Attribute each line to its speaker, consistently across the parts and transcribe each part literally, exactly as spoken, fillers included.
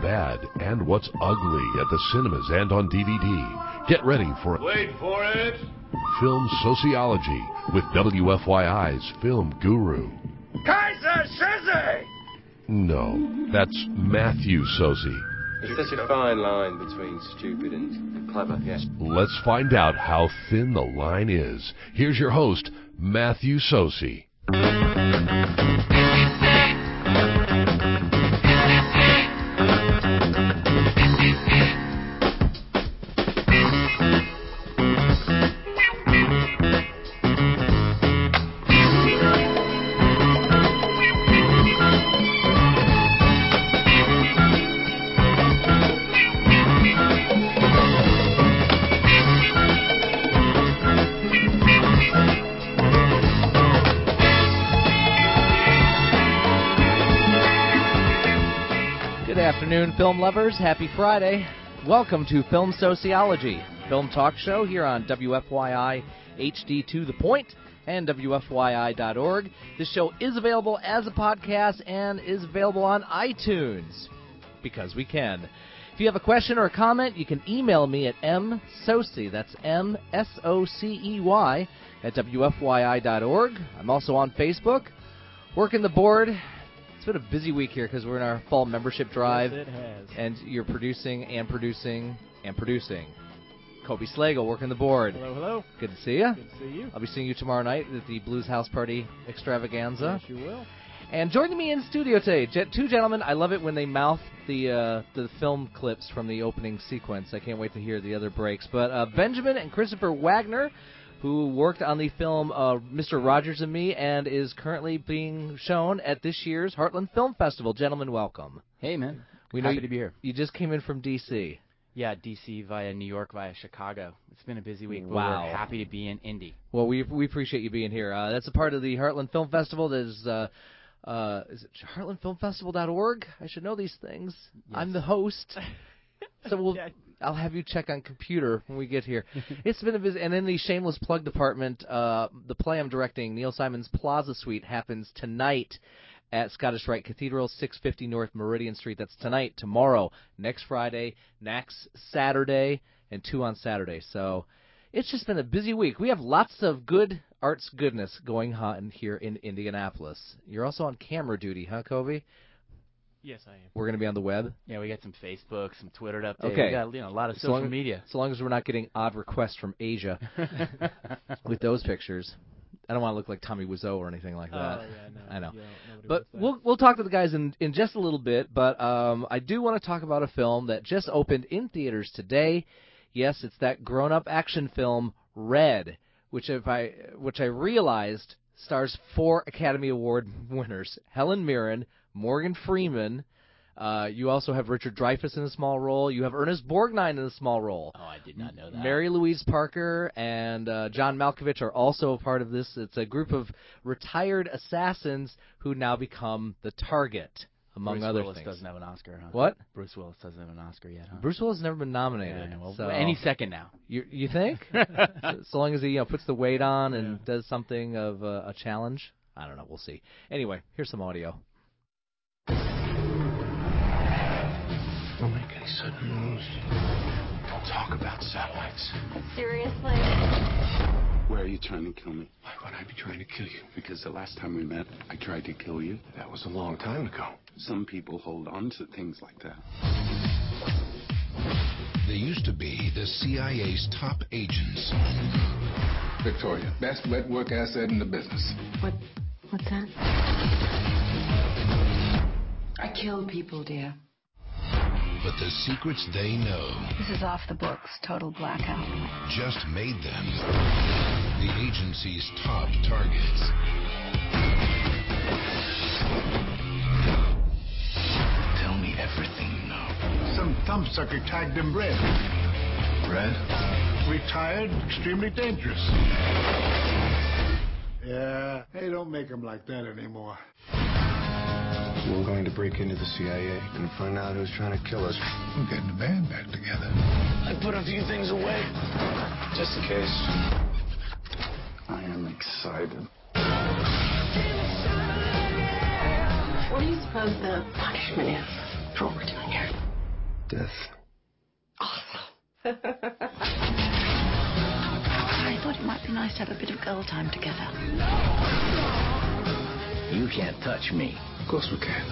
Speaker 1: bad and what's ugly at the cinemas and on D V D. Get ready for
Speaker 2: Wait for it!
Speaker 1: Film Sociology with W F Y I's film guru.
Speaker 2: Kaiser Soze!
Speaker 1: No, that's Matthew Soze.
Speaker 3: There's such a fine line between stupid and clever, yes.
Speaker 1: Let's find out how thin the line is. Here's your host, Matthew Soze.
Speaker 4: Film lovers, happy Friday. Welcome to Film Sociology, film talk show here on W F Y I H D to the Point and W F Y I dot org. This show is available as a podcast and is available on iTunes, because we can. If you have a question or a comment, you can email me at msocey, that's M S O C E Y, at W F Y I dot org. I'm also on Facebook, working the board. It's been a busy week here because we're in our fall membership drive.
Speaker 5: Yes, it has.
Speaker 4: And you're producing and producing and producing. Kobe Slagle working the board.
Speaker 5: Hello, hello.
Speaker 4: Good to see you.
Speaker 5: Good to see you.
Speaker 4: I'll be seeing you tomorrow night at the Blues House Party Extravaganza.
Speaker 5: Yes, you will.
Speaker 4: And joining me in studio today, two gentlemen. I love it when they mouth the uh, the film clips from the opening sequence. I can't wait to hear the other breaks. But uh, Benjamin and Christopher Wagner, who worked on the film uh, Mister Rogers and Me and is currently being shown at this year's Heartland Film Festival. Gentlemen, welcome.
Speaker 6: Hey, man.
Speaker 4: We know
Speaker 6: Happy
Speaker 4: you,
Speaker 6: to be here.
Speaker 4: You just came in from D C
Speaker 6: Yeah, D C via New York via Chicago. It's been a busy week, but
Speaker 4: wow.
Speaker 6: we're happy to be in Indy.
Speaker 4: Well, we we appreciate you being here. Uh, that's a part of the Heartland Film Festival. That is, uh, uh, is it heartland film festival dot org? I should know these things.
Speaker 6: Yes.
Speaker 4: I'm the host. So we'll... I'll have you check on computer when we get here. It's been a visit. And in the shameless plug department, uh, the play I'm directing, Neil Simon's Plaza Suite, happens tonight at Scottish Rite Cathedral, six fifty North Meridian Street. That's tonight, tomorrow, next Friday, next Saturday, and two on Saturday. So it's just been a busy week. We have lots of good arts goodness going on here in Indianapolis. You're also on camera duty, huh, Kobe?
Speaker 5: Yes, I am.
Speaker 4: We're going to be on the web?
Speaker 6: Yeah, we got some Facebook, some Twitter updates.
Speaker 4: Okay.
Speaker 6: We got, you know, a lot of
Speaker 4: so
Speaker 6: social
Speaker 4: long,
Speaker 6: media.
Speaker 4: So long as we're not getting odd requests from Asia with those pictures. I don't want to look like Tommy Wiseau or anything like that.
Speaker 5: Oh, yeah, no.
Speaker 4: I know.
Speaker 5: Yeah,
Speaker 4: but we'll we'll talk to the guys in, in just a little bit. But um, I do want to talk about a film that just opened in theaters today. Yes, it's that grown-up action film, Red, which if I which I realized stars four Academy Award winners: Helen Mirren, Morgan Freeman. Uh, you also have Richard Dreyfuss in a small role. You have Ernest Borgnine in a small role.
Speaker 6: Oh, I did not know that.
Speaker 4: Mary Louise Parker and uh, John Malkovich are also a part of this. It's a group of retired assassins who now become the target, among
Speaker 6: Bruce
Speaker 4: other
Speaker 6: Willis
Speaker 4: things.
Speaker 6: doesn't have an Oscar, huh?
Speaker 4: What?
Speaker 6: Bruce Willis doesn't have an Oscar yet, huh?
Speaker 4: Bruce Willis has never been nominated.
Speaker 6: Yeah, well,
Speaker 4: so
Speaker 6: any second now.
Speaker 4: You you think? so, so long as he you know puts the weight on and
Speaker 5: Yeah.
Speaker 4: does something of uh, a challenge. I don't know. We'll see. Anyway, here's some audio.
Speaker 7: Don't make any sudden moves. Don't talk about satellites.
Speaker 8: Seriously?
Speaker 7: Where are you trying to kill me? Why would I be trying to kill you? Because the last time we met, I tried to kill you. That was a long time ago. Some people hold on to things like that.
Speaker 9: They used to be the C I A's top agents.
Speaker 10: Victoria, best network asset in the business.
Speaker 8: What? What's that? I kill people, dear.
Speaker 9: But the secrets they know
Speaker 8: This is off the books. Total blackout.
Speaker 9: just made them the agency's top targets.
Speaker 7: Tell me everything you know.
Speaker 10: Some thumbsucker tagged him red.
Speaker 7: Red?
Speaker 10: Retired, extremely dangerous. Yeah, they don't make them like that anymore.
Speaker 7: We're going to break into the C I A and find out who's trying to kill us.
Speaker 10: We're getting the band back together.
Speaker 7: I put a few things away, just in case. I am excited.
Speaker 8: What do you suppose the punishment is for what we're doing here?
Speaker 5: Death.
Speaker 8: Awesome. I thought it might be nice to have a bit of girl time together.
Speaker 5: You can't touch me.
Speaker 10: Of course we can.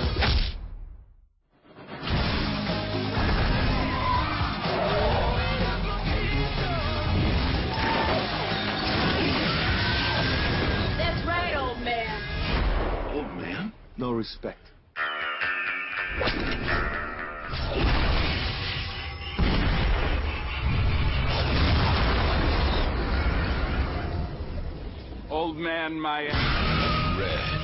Speaker 8: That's right, old man.
Speaker 5: Old man? No respect.
Speaker 2: Old man, my...
Speaker 9: Red.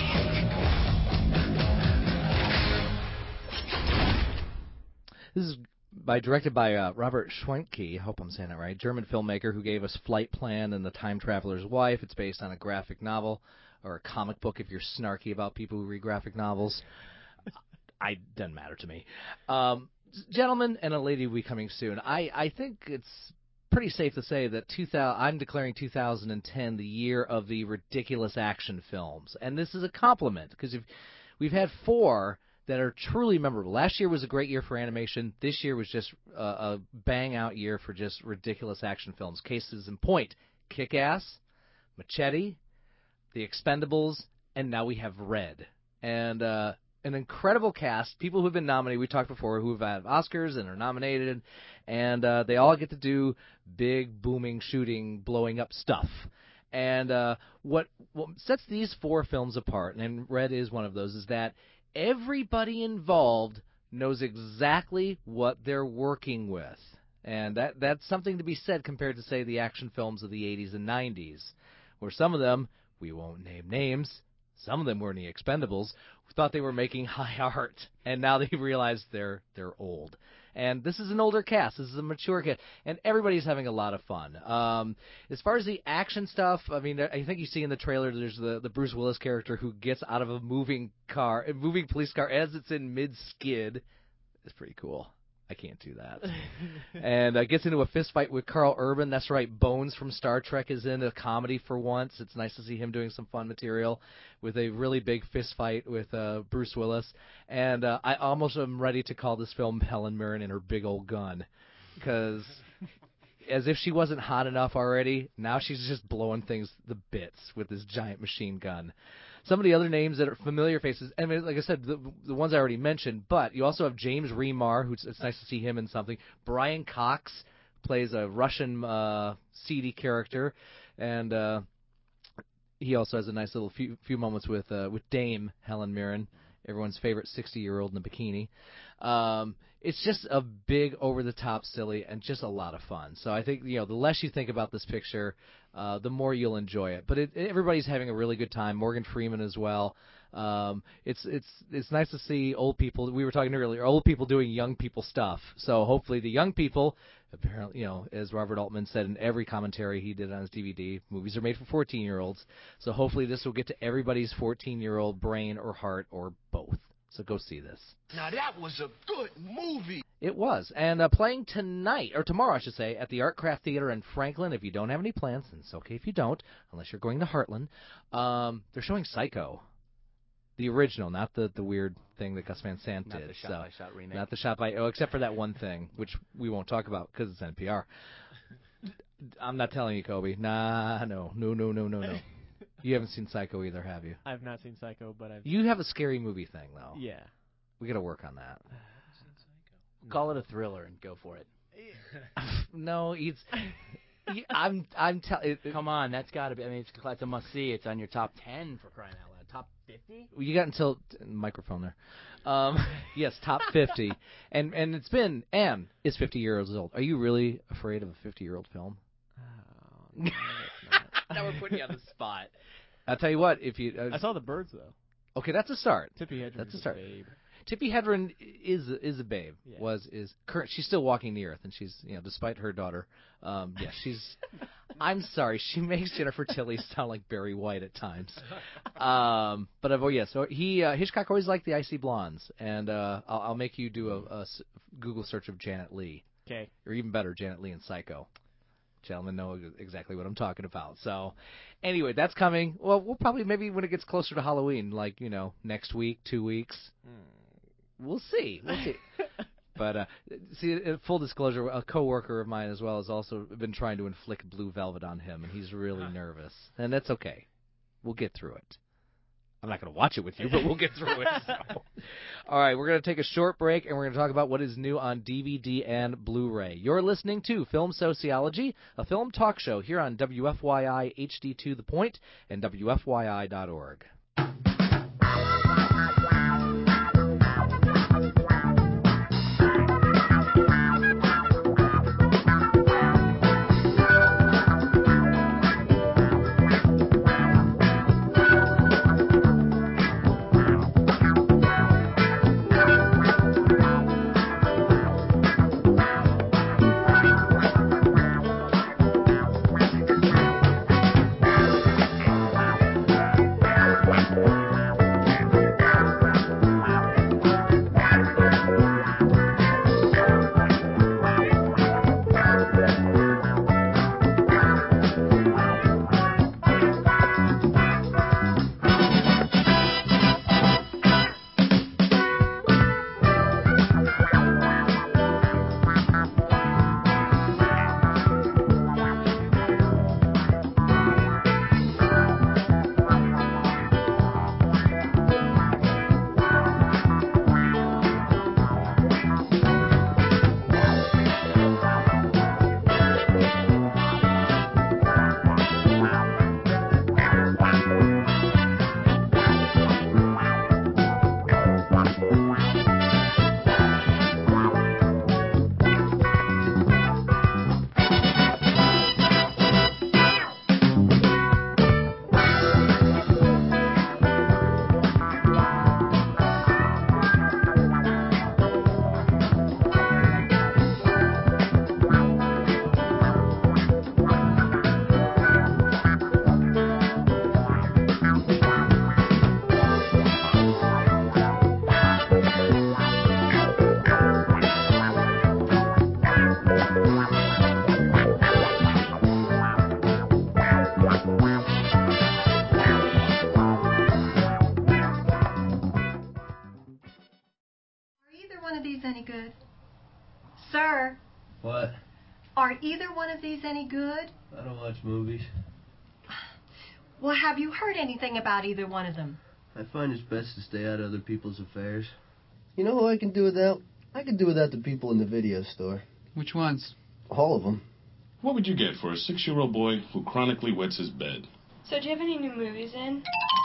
Speaker 4: This is by directed by uh, Robert Schwenke. I hope I'm saying that right. German filmmaker who gave us Flight Plan and The Time Traveler's Wife. It's based on a graphic novel or a comic book if you're snarky about people who read graphic novels. I doesn't matter to me. Um, gentlemen and a lady will be coming soon. I, I think it's pretty safe to say that two thousand, I'm declaring two thousand ten the year of the ridiculous action films. And this is a compliment because we've had four that are truly memorable. Last year was a great year for animation. This year was just a, a bang-out year for just ridiculous action films. Cases in point, Kick-Ass, Machete, The Expendables, and now we have Red. And uh, an incredible cast, people who have been nominated, we talked before, who have had Oscars and are nominated, and uh, they all get to do big, booming, shooting, blowing up stuff. And uh, what, what sets these four films apart, and Red is one of those, is that everybody involved knows exactly what they're working with. And that that's something to be said compared to, say, the action films of the eighties and nineties, where some of them, we won't name names, some of them were in the Expendables, who thought they were making high art, and now they realize they're they're old. And this is an older cast. This is a mature cast. And everybody's having a lot of fun. Um, as far as the action stuff, I mean, I think you see in the trailer there's the, the Bruce Willis character who gets out of a moving car, a moving police car as it's in mid-skid. It's pretty cool. I can't do that. and uh, gets into a fist fight with Carl Urban. That's right, Bones from Star Trek is in a comedy for once. It's nice to see him doing some fun material with a really big fist fight with uh, Bruce Willis. And uh, I almost am ready to call this film Helen Mirren and Her Big Old Gun, because as if she wasn't hot enough already, now she's just blowing things to bits with this giant machine gun. Some of the other names that are familiar faces, I mean, like I said, the, the ones I already mentioned, but you also have James Remar, who's it's nice to see him in something. Brian Cox plays a Russian uh, seedy character, and uh, he also has a nice little few, few moments with uh, with Dame Helen Mirren, everyone's favorite sixty-year-old in a bikini. Um, it's just a big, over-the-top, silly, and just a lot of fun. So I think, you know, the less you think about this picture, uh, the more you'll enjoy it. But it, everybody's having a really good time. Morgan Freeman as well. Um, it's it's it's nice to see old people. We were talking earlier, old people doing young people stuff. So hopefully the young people, apparently, you know, as Robert Altman said in every commentary he did on his D V D, movies are made for fourteen-year-olds. So hopefully this will get to everybody's fourteen-year-old brain or heart or both. So go see this.
Speaker 5: Now that was a good movie.
Speaker 4: It was. And uh, playing tonight, or tomorrow I should say, at the Artcraft Theater in Franklin. If you don't have any plans, and it's okay if you don't, unless you're going to Heartland, um, they're showing Psycho. The original, not the, the weird thing that Gus Van Sant
Speaker 6: Not
Speaker 4: did.
Speaker 6: the shot-by-shot remake.
Speaker 4: Not the shot by, oh, except for that one thing, which we won't talk about because it's N P R. I'm not telling you, Kobe. Nah, no, no, no, no, no, no. You haven't seen Psycho either, have you?
Speaker 11: I've not seen Psycho, but I've...
Speaker 4: You have a scary movie thing, though.
Speaker 11: Yeah.
Speaker 4: We got to work on that.
Speaker 6: Call it a thriller and go for it.
Speaker 4: No, it's... I'm I'm telling.
Speaker 6: Come on, that's got to be. I mean, it's, it's a must see. It's on your top ten for crying out loud. Top fifty.
Speaker 4: You got until microphone there. Um, yes, top fifty, and and it's been Anne is fifty years old. Are you really afraid of a fifty-year-old film?
Speaker 11: Oh, no,
Speaker 4: now we're putting you on the spot. I'll tell you what. If you, uh,
Speaker 11: I saw The Birds though.
Speaker 4: Okay, that's a start.
Speaker 11: Tippi Hedren.
Speaker 4: That's a start.
Speaker 11: A babe.
Speaker 4: Tippi Hedren is is a babe.
Speaker 11: Yeah.
Speaker 4: Was is current. She's still walking the earth, and she's you know despite her daughter. Um, yeah, she's. I'm sorry, she makes Jennifer Tilly sound like Barry White at times. Um, but oh yeah, so he uh, Hitchcock always liked the icy blondes, and uh, I'll, I'll make you do a, a Google search of Janet Leigh.
Speaker 11: Okay.
Speaker 4: Or even better, Janet Leigh in Psycho. Gentlemen know exactly what I'm talking about. So, anyway, that's coming. Well, we'll probably maybe when it gets closer to Halloween, like you know, next week, two weeks. Mm. We'll see. We'll see. But, uh, see, uh, full disclosure, a coworker of mine as well has also been trying to inflict blue velvet on him, and he's really nervous. And that's okay. We'll get through it. I'm not going to watch it with you, but we'll get through it. So. All right, we're going to take a short break, and we're going to talk about what is new on D V D and Blu-ray. You're listening to Film Sociology, a film talk show here on W F Y I H D two The Point and W F Y I dot org.
Speaker 12: Any good? Sir?
Speaker 13: What?
Speaker 12: Are either one of these any good?
Speaker 13: I don't watch movies.
Speaker 12: Well, have you heard anything about either one of them?
Speaker 13: I find it's best to stay out of other people's affairs. You know who I can do without? I can do without the people in the video store.
Speaker 14: Which ones?
Speaker 13: All of them.
Speaker 15: What would you get for a six-year-old boy who chronically wets his bed?
Speaker 16: So do you have any new movies in?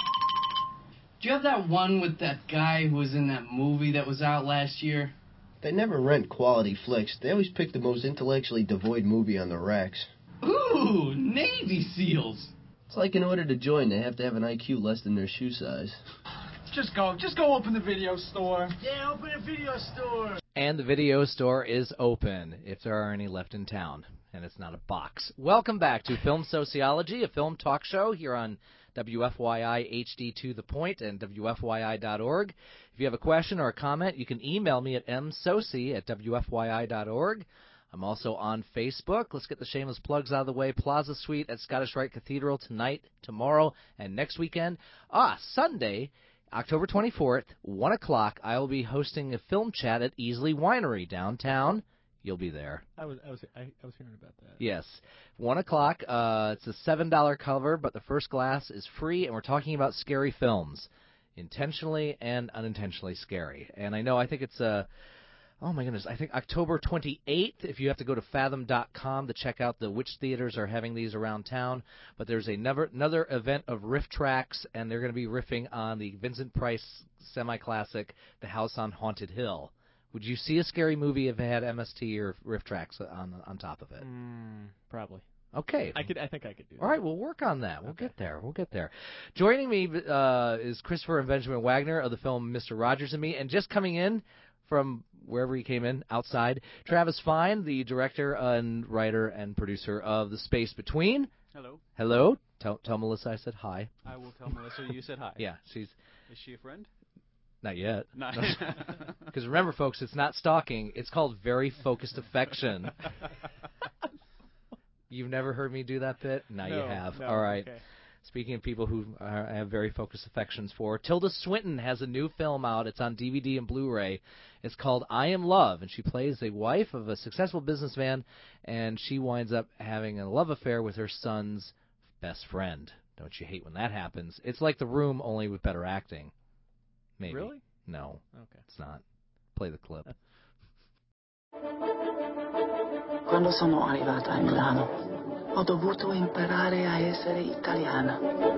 Speaker 14: Do you have that one with that guy who was in that movie that was out last year?
Speaker 13: They never rent quality flicks. They always pick the most intellectually devoid movie on the racks.
Speaker 14: Ooh, Navy SEALs.
Speaker 13: It's like in order to join, they have to have an I Q less than their shoe size.
Speaker 17: Just go. Just go open the video store.
Speaker 14: Yeah, open a video store.
Speaker 4: And the video store is open, if there are any left in town. And it's not a box. Welcome back to Film Sociology, a film talk show here on W F Y I H D two The Point and W F Y I dot org. If you have a question or a comment, you can email me at m soci at W F Y I dot org. I'm also on Facebook. Let's get the shameless plugs out of the way. Plaza Suite at Scottish Rite Cathedral tonight, tomorrow, and next weekend. Ah, Sunday, October twenty-fourth, one o'clock, I will be hosting a film chat at Easley Winery downtown. You'll be there.
Speaker 11: I was I was I, I was hearing about that.
Speaker 4: Yes, one o'clock. Uh, it's a seven dollar cover, but the first glass is free, and we're talking about scary films, intentionally and unintentionally scary. And I know I think it's a. Uh, oh my goodness! I think October twenty-eighth. If you have to go to fathom dot com to check out the which theaters are having these around town, but there's another another event of riff tracks, and they're going to be riffing on the Vincent Price semi-classic, The House on Haunted Hill. Would you see a scary movie if it had M S T or riff tracks on on top of it?
Speaker 11: Mm, probably.
Speaker 4: Okay.
Speaker 11: I could. I think I could do that.
Speaker 4: All right, we'll work on that. We'll
Speaker 11: okay.
Speaker 4: get there. We'll get there. Joining me uh, is Christopher and Benjamin Wagner of the film Mister Rogers and Me, and just coming in from wherever he came in, outside, Travis Fine, the director and writer and producer of The Space Between.
Speaker 18: Hello.
Speaker 4: Hello. Tell, tell Melissa I said hi.
Speaker 18: I will tell Melissa you said hi.
Speaker 4: Yeah, she's.
Speaker 18: Is she a friend?
Speaker 4: Not yet.
Speaker 18: Not.
Speaker 4: Because remember, folks, it's not stalking. It's called very focused affection. You've never heard me do that bit? Now
Speaker 11: no,
Speaker 4: you have.
Speaker 11: No,
Speaker 4: All right.
Speaker 11: Okay.
Speaker 4: Speaking of people who are, have very focused affections for, Tilda Swinton has a new film out. It's on D V D and Blu-ray. It's called I Am Love, and she plays a wife of a successful businessman, and she winds up having a love affair with her son's best friend. Don't you hate when that happens? It's like The Room, only with better acting. Maybe.
Speaker 11: Really?
Speaker 4: No.
Speaker 11: Okay.
Speaker 4: It's not. Play the clip.
Speaker 19: Quando sono arrivata a Milano, ho dovuto imparare a essere italiana.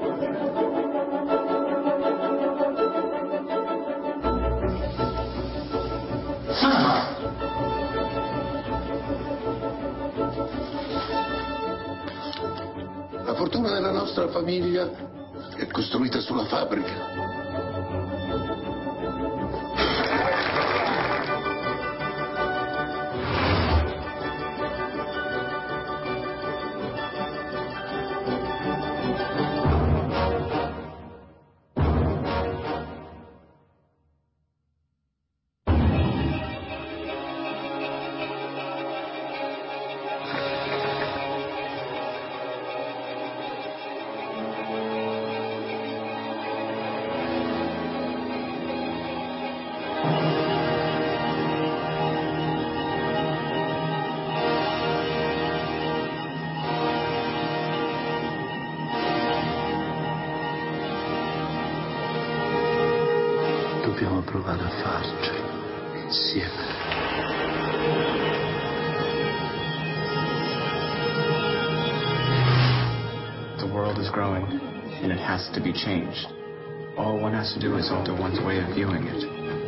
Speaker 10: La fortuna della nostra famiglia è costruita sulla fabbrica. Dobbiamo provare a farcela insieme.
Speaker 20: The world is growing, and it has to be changed. All one has to do is alter one's way of viewing it.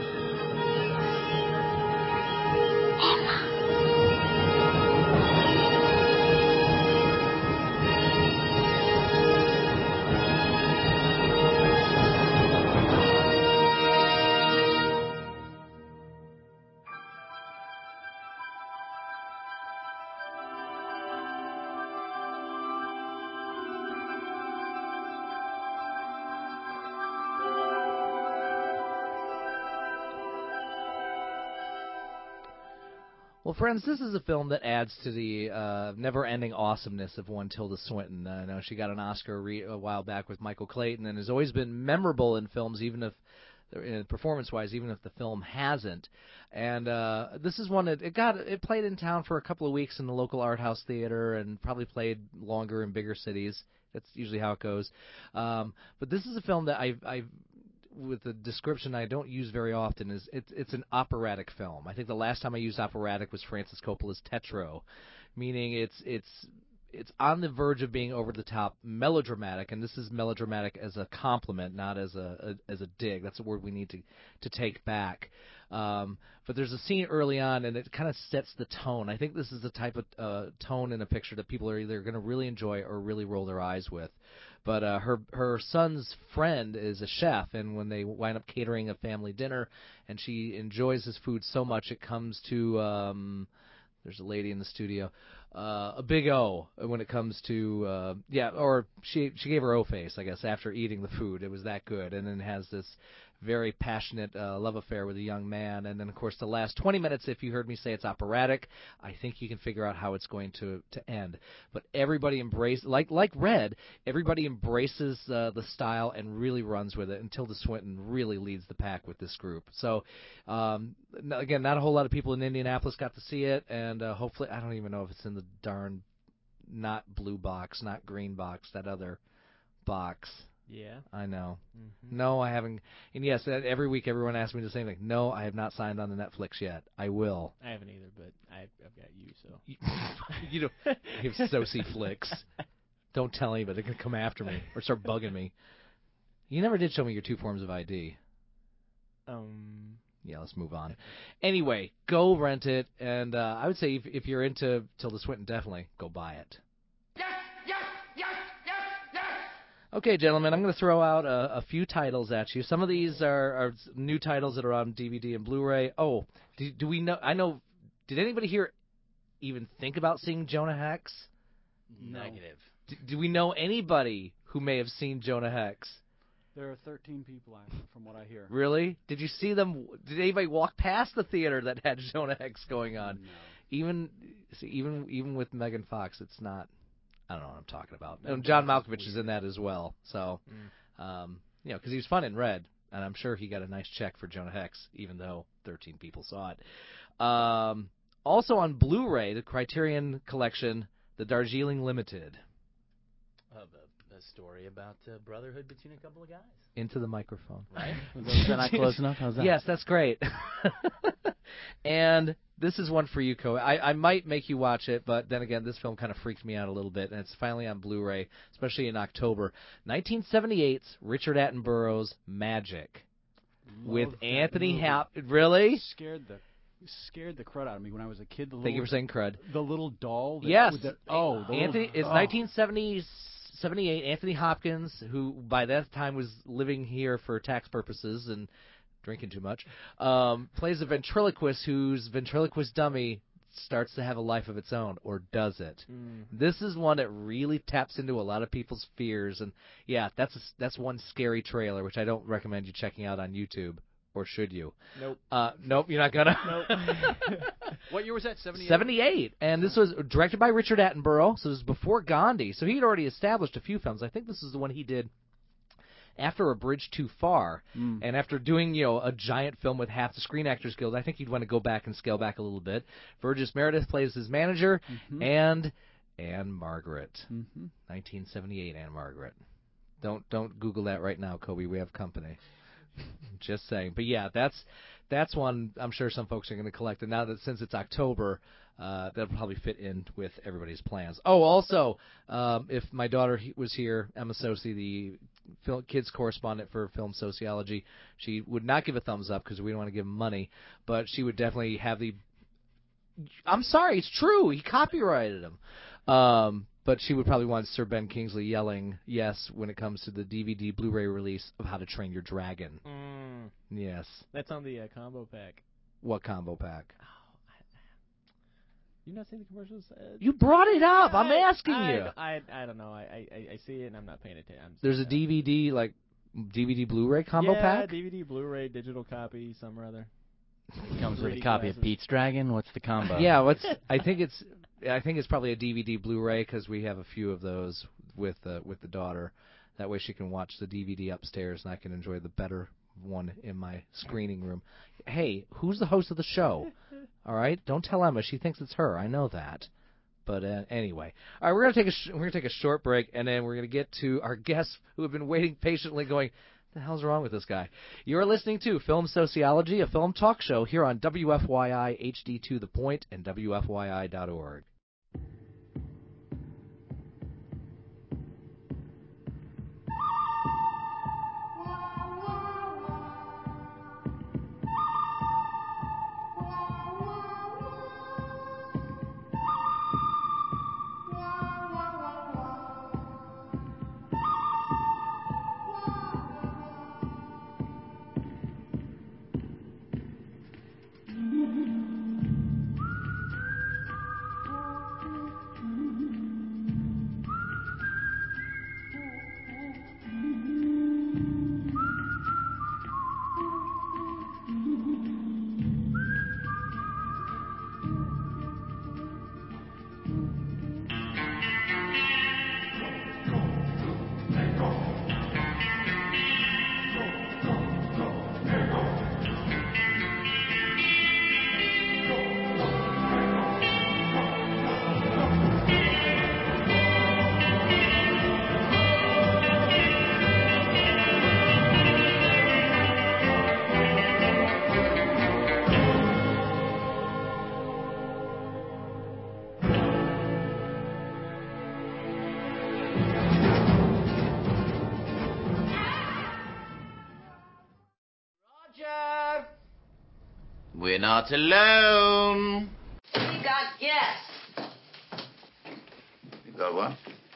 Speaker 4: Well, friends, this is a film that adds to the uh, never-ending awesomeness of one Tilda Swinton. Uh, I know she got an Oscar re- a while back with Michael Clayton and has always been memorable in films, even if uh, performance-wise, even if the film hasn't. And uh, this is one that it got it played in town for a couple of weeks in the local art house theater, and probably played longer in bigger cities. That's usually how it goes. Um, but this is a film that I've, I've with the description I don't use very often, is it's it's an operatic film. I think the last time I used operatic was Francis Coppola's Tetro, meaning it's it's it's on the verge of being over the top melodramatic, and this is melodramatic as a compliment, not as a, a as a dig. That's a word we need to to take back. Um, but there's a scene early on, and it kind of sets the tone. I think this is the type of uh, tone in a picture that people are either going to really enjoy or really roll their eyes with. But uh, her her son's friend is a chef, and when they wind up catering a family dinner, and she enjoys his food so much, it comes to um, there's a lady in the studio, uh, a big O when it comes to uh, yeah, or she she gave her O face, I guess, after eating the food. It was that good, and then has this very passionate uh, love affair with a young man. And then, of course, the last twenty minutes, if you heard me say it's operatic, I think you can figure out how it's going to, to end. But everybody embraces, like like Red, everybody embraces uh, the style and really runs with it, and Tilda Swinton really leads the pack with this group. So, um, again, not a whole lot of people in Indianapolis got to see it, and uh, hopefully, I don't even know if it's in the darn, not blue box, not green box, that other box.
Speaker 11: Yeah.
Speaker 4: I know.
Speaker 11: Mm-hmm.
Speaker 4: No, I haven't. And yes, every week everyone asks me the same thing. No, I have not signed on to Netflix yet. I will.
Speaker 11: I haven't either, but I've, I've got you, so.
Speaker 4: You, you know, you have Soci Flicks. Don't tell anybody. They're going to come after me or start bugging me. You never did show me your two forms of I D.
Speaker 11: Um.
Speaker 4: Yeah, let's move on. Anyway, go rent it. And uh, I would say if, if you're into Tilda Swinton, definitely go buy it. Okay, gentlemen, I'm going to throw out a, a few titles at you. Some of these are, are new titles that are on D V D and Blu-ray. Oh, do, do we know? I know. Did anybody here even think about seeing Jonah Hex?
Speaker 6: Negative.
Speaker 4: Do, do we know anybody who may have seen Jonah Hex?
Speaker 18: There are thirteen people, from what I hear.
Speaker 4: Really? Did you see them? Did anybody walk past the theater that had Jonah Hex going on?
Speaker 18: No.
Speaker 4: Even see, even even with Megan Fox, it's not. I don't know what I'm talking about. And John Malkovich is in that as well. So,
Speaker 11: Mm.
Speaker 4: um, you know, because he was fun in Red, and I'm sure he got a nice check for Jonah Hex, even though thirteen people saw it. Um, also on Blu-ray, the Criterion Collection, The Darjeeling Limited.
Speaker 6: Of a, a story about uh, brotherhood between a couple of guys.
Speaker 4: Into the microphone.
Speaker 6: Right? Was that not close enough? How's that?
Speaker 4: Yes, that's great. And this is one for you, Ko. I, I might make you watch it, but then again, this film kind of freaked me out a little bit, and it's finally on Blu-ray, especially in October. nineteen seventy-eight's Richard Attenborough's Magic.
Speaker 18: Love
Speaker 4: With
Speaker 18: that
Speaker 4: Anthony
Speaker 18: movie.
Speaker 4: Hap. Really?
Speaker 18: Scared the scared the crud out of me when I was a kid. The
Speaker 4: Thank
Speaker 18: little,
Speaker 4: you for saying crud.
Speaker 18: The little doll. That,
Speaker 4: Yes.
Speaker 18: with the, oh, the
Speaker 4: Anthony.
Speaker 18: little,
Speaker 4: It's
Speaker 18: oh.
Speaker 4: nineteen seventy-eight. Anthony Hopkins, who by that time was living here for tax purposes and drinking too much, um, plays a ventriloquist whose ventriloquist dummy starts to have a life of its own, or does it?
Speaker 11: Mm.
Speaker 4: This is one that really taps into a lot of people's fears, and yeah, that's a, that's one scary trailer, which I don't recommend you checking out on YouTube. Or should you?
Speaker 11: Nope.
Speaker 4: Uh, nope, you're not gonna.
Speaker 11: Nope. What year was that? seventy-eight?
Speaker 4: seventy-eight. And this was directed by Richard Attenborough, so this was before Gandhi. So he had already established a few films. I think this is the one he did after A Bridge Too Far.
Speaker 18: Mm.
Speaker 4: And after doing, you know, a giant film with half the Screen Actors Guild, I think he'd want to go back and scale back a little bit. Burgess Meredith plays his manager,
Speaker 18: Mm-hmm.
Speaker 4: and Anne Margaret.
Speaker 18: Mm-hmm.
Speaker 4: nineteen seventy-eight, Anne Margaret. Don't don't Google that right now, Kobe. We have company. Just saying. But yeah, that's that's one I'm sure some folks are going to collect. And now that since it's October, uh, that'll probably fit in with everybody's plans. Oh, also, um, if my daughter he- was here, Emma Sosi, the film, kids correspondent for Film Sociology, she would not give a thumbs up because we don't want to give him money, but she would definitely have the. I'm sorry, it's true. He copyrighted him. Um, but she would probably want Sir Ben Kingsley yelling yes when it comes to the D V D Blu-ray release of How to Train Your Dragon.
Speaker 11: Mm.
Speaker 4: Yes.
Speaker 11: That's on the uh, combo pack.
Speaker 4: What combo pack?
Speaker 11: You not seen the commercials? Uh,
Speaker 4: You brought it up. I'm
Speaker 11: I-
Speaker 4: asking
Speaker 11: I,
Speaker 4: you.
Speaker 11: I, I don't know. I, I, I see it and I'm not paying attention. I'm
Speaker 4: There's a
Speaker 11: uh,
Speaker 4: D V D, like, D V D Blu-ray combo
Speaker 11: yeah,
Speaker 4: pack?
Speaker 11: D V D, Blu-ray, digital copy, some or other.
Speaker 6: It comes with
Speaker 11: three
Speaker 6: a
Speaker 11: D
Speaker 6: copy
Speaker 11: glasses.
Speaker 6: of Pete's Dragon. What's the combo?
Speaker 4: Yeah, what's I think it's I think it's probably a D V D Blu-ray because we have a few of those with uh, with the daughter. That way she can watch the D V D upstairs and I can enjoy the better one in my screening room. Hey, who's the host of the show? All right, don't tell Emma. She thinks it's her. I know that. But uh, anyway, all right, we're gonna take a sh- we're gonna take a short break and then we're gonna get to our guests who have been waiting patiently, going, "What the hell's wrong with this guy?" You're listening to Film Sociology, a film talk show here on W F Y I H D two The Point and W F Y I dot org.
Speaker 21: We're not alone.
Speaker 8: We got guests.
Speaker 21: You got what?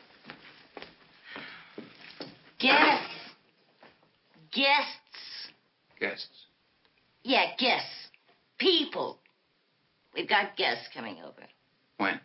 Speaker 8: Guests. Guests.
Speaker 21: Guests.
Speaker 8: Yeah, guests. People. We've got guests coming over.
Speaker 21: When?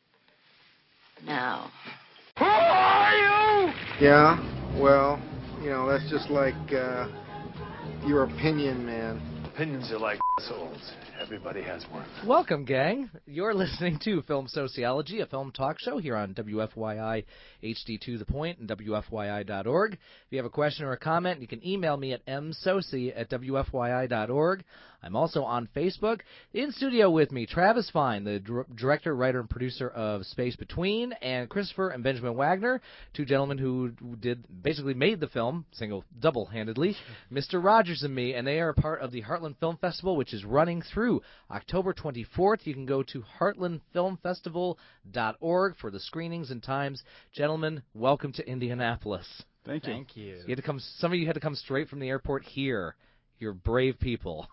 Speaker 8: Now.
Speaker 21: Who are you?
Speaker 22: Yeah, well, you know, that's just like uh, your opinion, man.
Speaker 3: opinions are like assholes. Everybody has one.
Speaker 4: Welcome, gang. You're listening to Film Sociology, a film talk show here on W F Y I H D two The Point and W F Y I dot org. If you have a question or a comment, you can email me at m soci at W F Y I dot org. I'm also on Facebook. In studio with me, Travis Fine, the dir- director, writer, and producer of Space Between, and Christopher and Benjamin Wagner, two gentlemen who did basically made the film, single, double-handedly, Mister Rogers and Me, and they are a part of the Heartland Film Festival, which is running through October twenty-fourth. You can go to heartland film festival dot org for the screenings and times. Gentlemen, welcome to Indianapolis.
Speaker 18: Thank you.
Speaker 6: Thank you.
Speaker 4: You had to come. Some of you had to come straight from the airport here. You're brave people.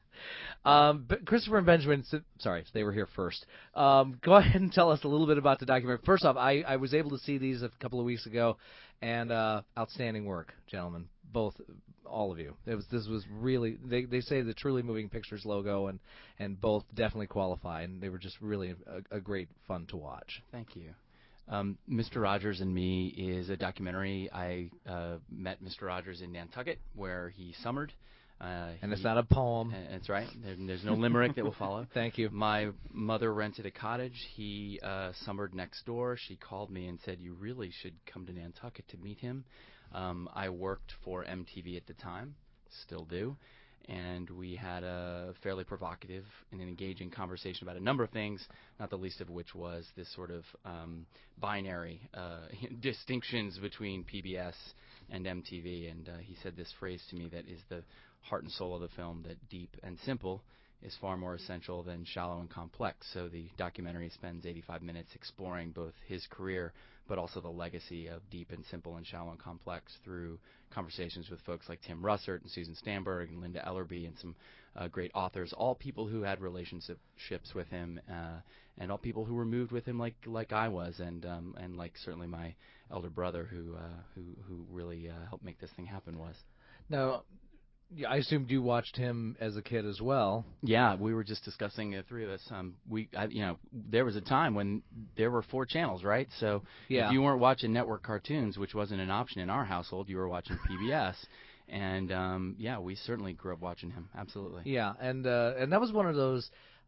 Speaker 4: Um, but Christopher and Benjamin, sorry, they were here first. Um, go ahead and tell us a little bit about the documentary. First off, I, I was able to see these a couple of weeks ago, and uh, outstanding work, gentlemen, both, all of you. It was this was really they they say the Truly Moving Pictures logo, and and both definitely qualify, and they were just really a, a great fun to watch.
Speaker 6: Thank you. Um, Mister Rogers and Me is a documentary. I uh, met Mister Rogers in Nantucket, where he summered. Uh,
Speaker 4: and
Speaker 6: he,
Speaker 4: it's not a poem.
Speaker 6: Uh, that's right. There, there's no limerick that will follow.
Speaker 4: Thank you.
Speaker 6: My mother rented a cottage. He uh, summered next door. She called me and said, "You really should come to Nantucket to meet him." Um, I worked for M T V at the time, still do, and we had a fairly provocative and engaging conversation about a number of things, not the least of which was this sort of um, binary uh, distinctions between P B S and M T V. And uh, he said this phrase to me that is the heart and soul of the film, that deep and simple is far more essential than shallow and complex. So the documentary spends eighty-five minutes exploring both his career but also the legacy of deep and simple and shallow and complex through conversations with folks like Tim Russert and Susan Stamberg and Linda Ellerby and some uh, great authors, all people who had relationships with him uh, and all people who were moved with him like like I was, and um, and like certainly my elder brother who uh, who who really uh, helped make this thing happen was.
Speaker 4: Now, yeah, I assumed you watched him as a kid as well.
Speaker 6: Yeah, we were just discussing, the three of us. Um, we, I, you know, there was a time when there were four channels, right? So
Speaker 4: yeah.
Speaker 6: if you weren't watching network cartoons, which wasn't an option in our household, you were watching P B S. And um, yeah, we certainly grew up watching him. Absolutely.
Speaker 4: Yeah, and uh, and that was one of those.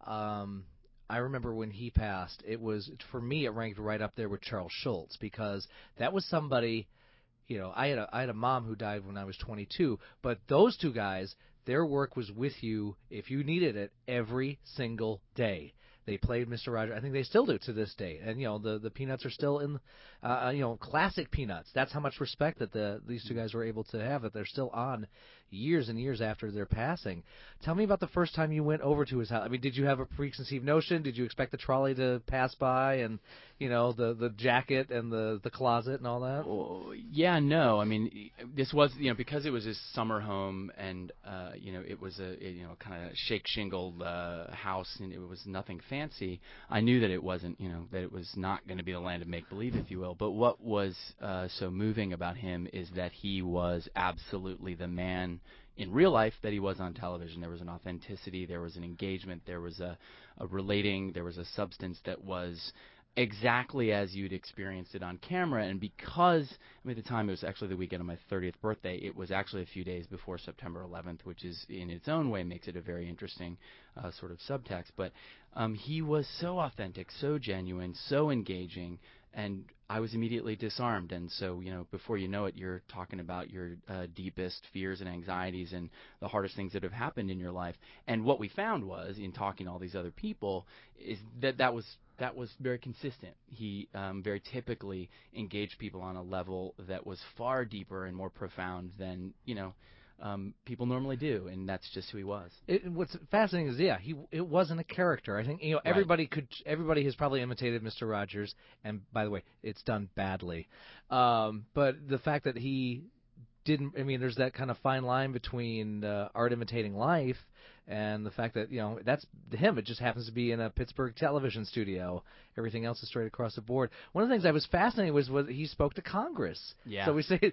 Speaker 4: Um, I remember when he passed. It was for me. It ranked right up there with Charles Schulz, because that was somebody. You know, I had a I had a mom who died when I was twenty-two, but those two guys, their work was with you if you needed it every single day. They played Mister Rogers. I think they still do to this day. And you know, the the Peanuts are still in, uh, you know, classic Peanuts. That's how much respect that the these two guys were able to have. That they're still on years and years after their passing. Tell me about the first time you went over to his house. I mean, did you have a preconceived notion? Did you expect the trolley to pass by and, you know, the the jacket and the the closet and all that?
Speaker 6: Well, yeah, no. I mean, this was, you know, because it was his summer home, and uh, you know, it was a, you know, kind of shake shingled uh, house, and it was nothing fancy. I knew that it wasn't, you know, that it was not going to be the land of make believe, if you will. But what was uh, so moving about him is that he was absolutely the man in real life that he was on television. There was an authenticity, there was an engagement, there was a, a relating, there was a substance that was exactly as you'd experienced it on camera. And because, I mean, at the time it was actually the weekend of my thirtieth birthday, it was actually a few days before September eleventh, which is in its own way makes it a very interesting uh, sort of subtext. But um, he was so authentic, so genuine, so engaging, and I was immediately disarmed. And so, you know, before you know it, you're talking about your uh, deepest fears and anxieties and the hardest things that have happened in your life. And what we found was, in talking to all these other people, is that that was that was very consistent. He um, very typically engaged people on a level that was far deeper and more profound than, you know, Um, people normally do, and that's just who he was.
Speaker 4: It, what's fascinating is, yeah, he it wasn't a character. I think, you know, everybody right. could, everybody has probably imitated Mister Rogers, and by the way, it's done badly. Um, but the fact that he didn't, I mean, there's that kind of fine line between uh, art imitating life and the fact that, you know, that's to him, it just happens to be in a Pittsburgh television studio. Everything else is straight across the board. One of the things I was fascinated was was he spoke to Congress.
Speaker 6: Yeah.
Speaker 4: So we say,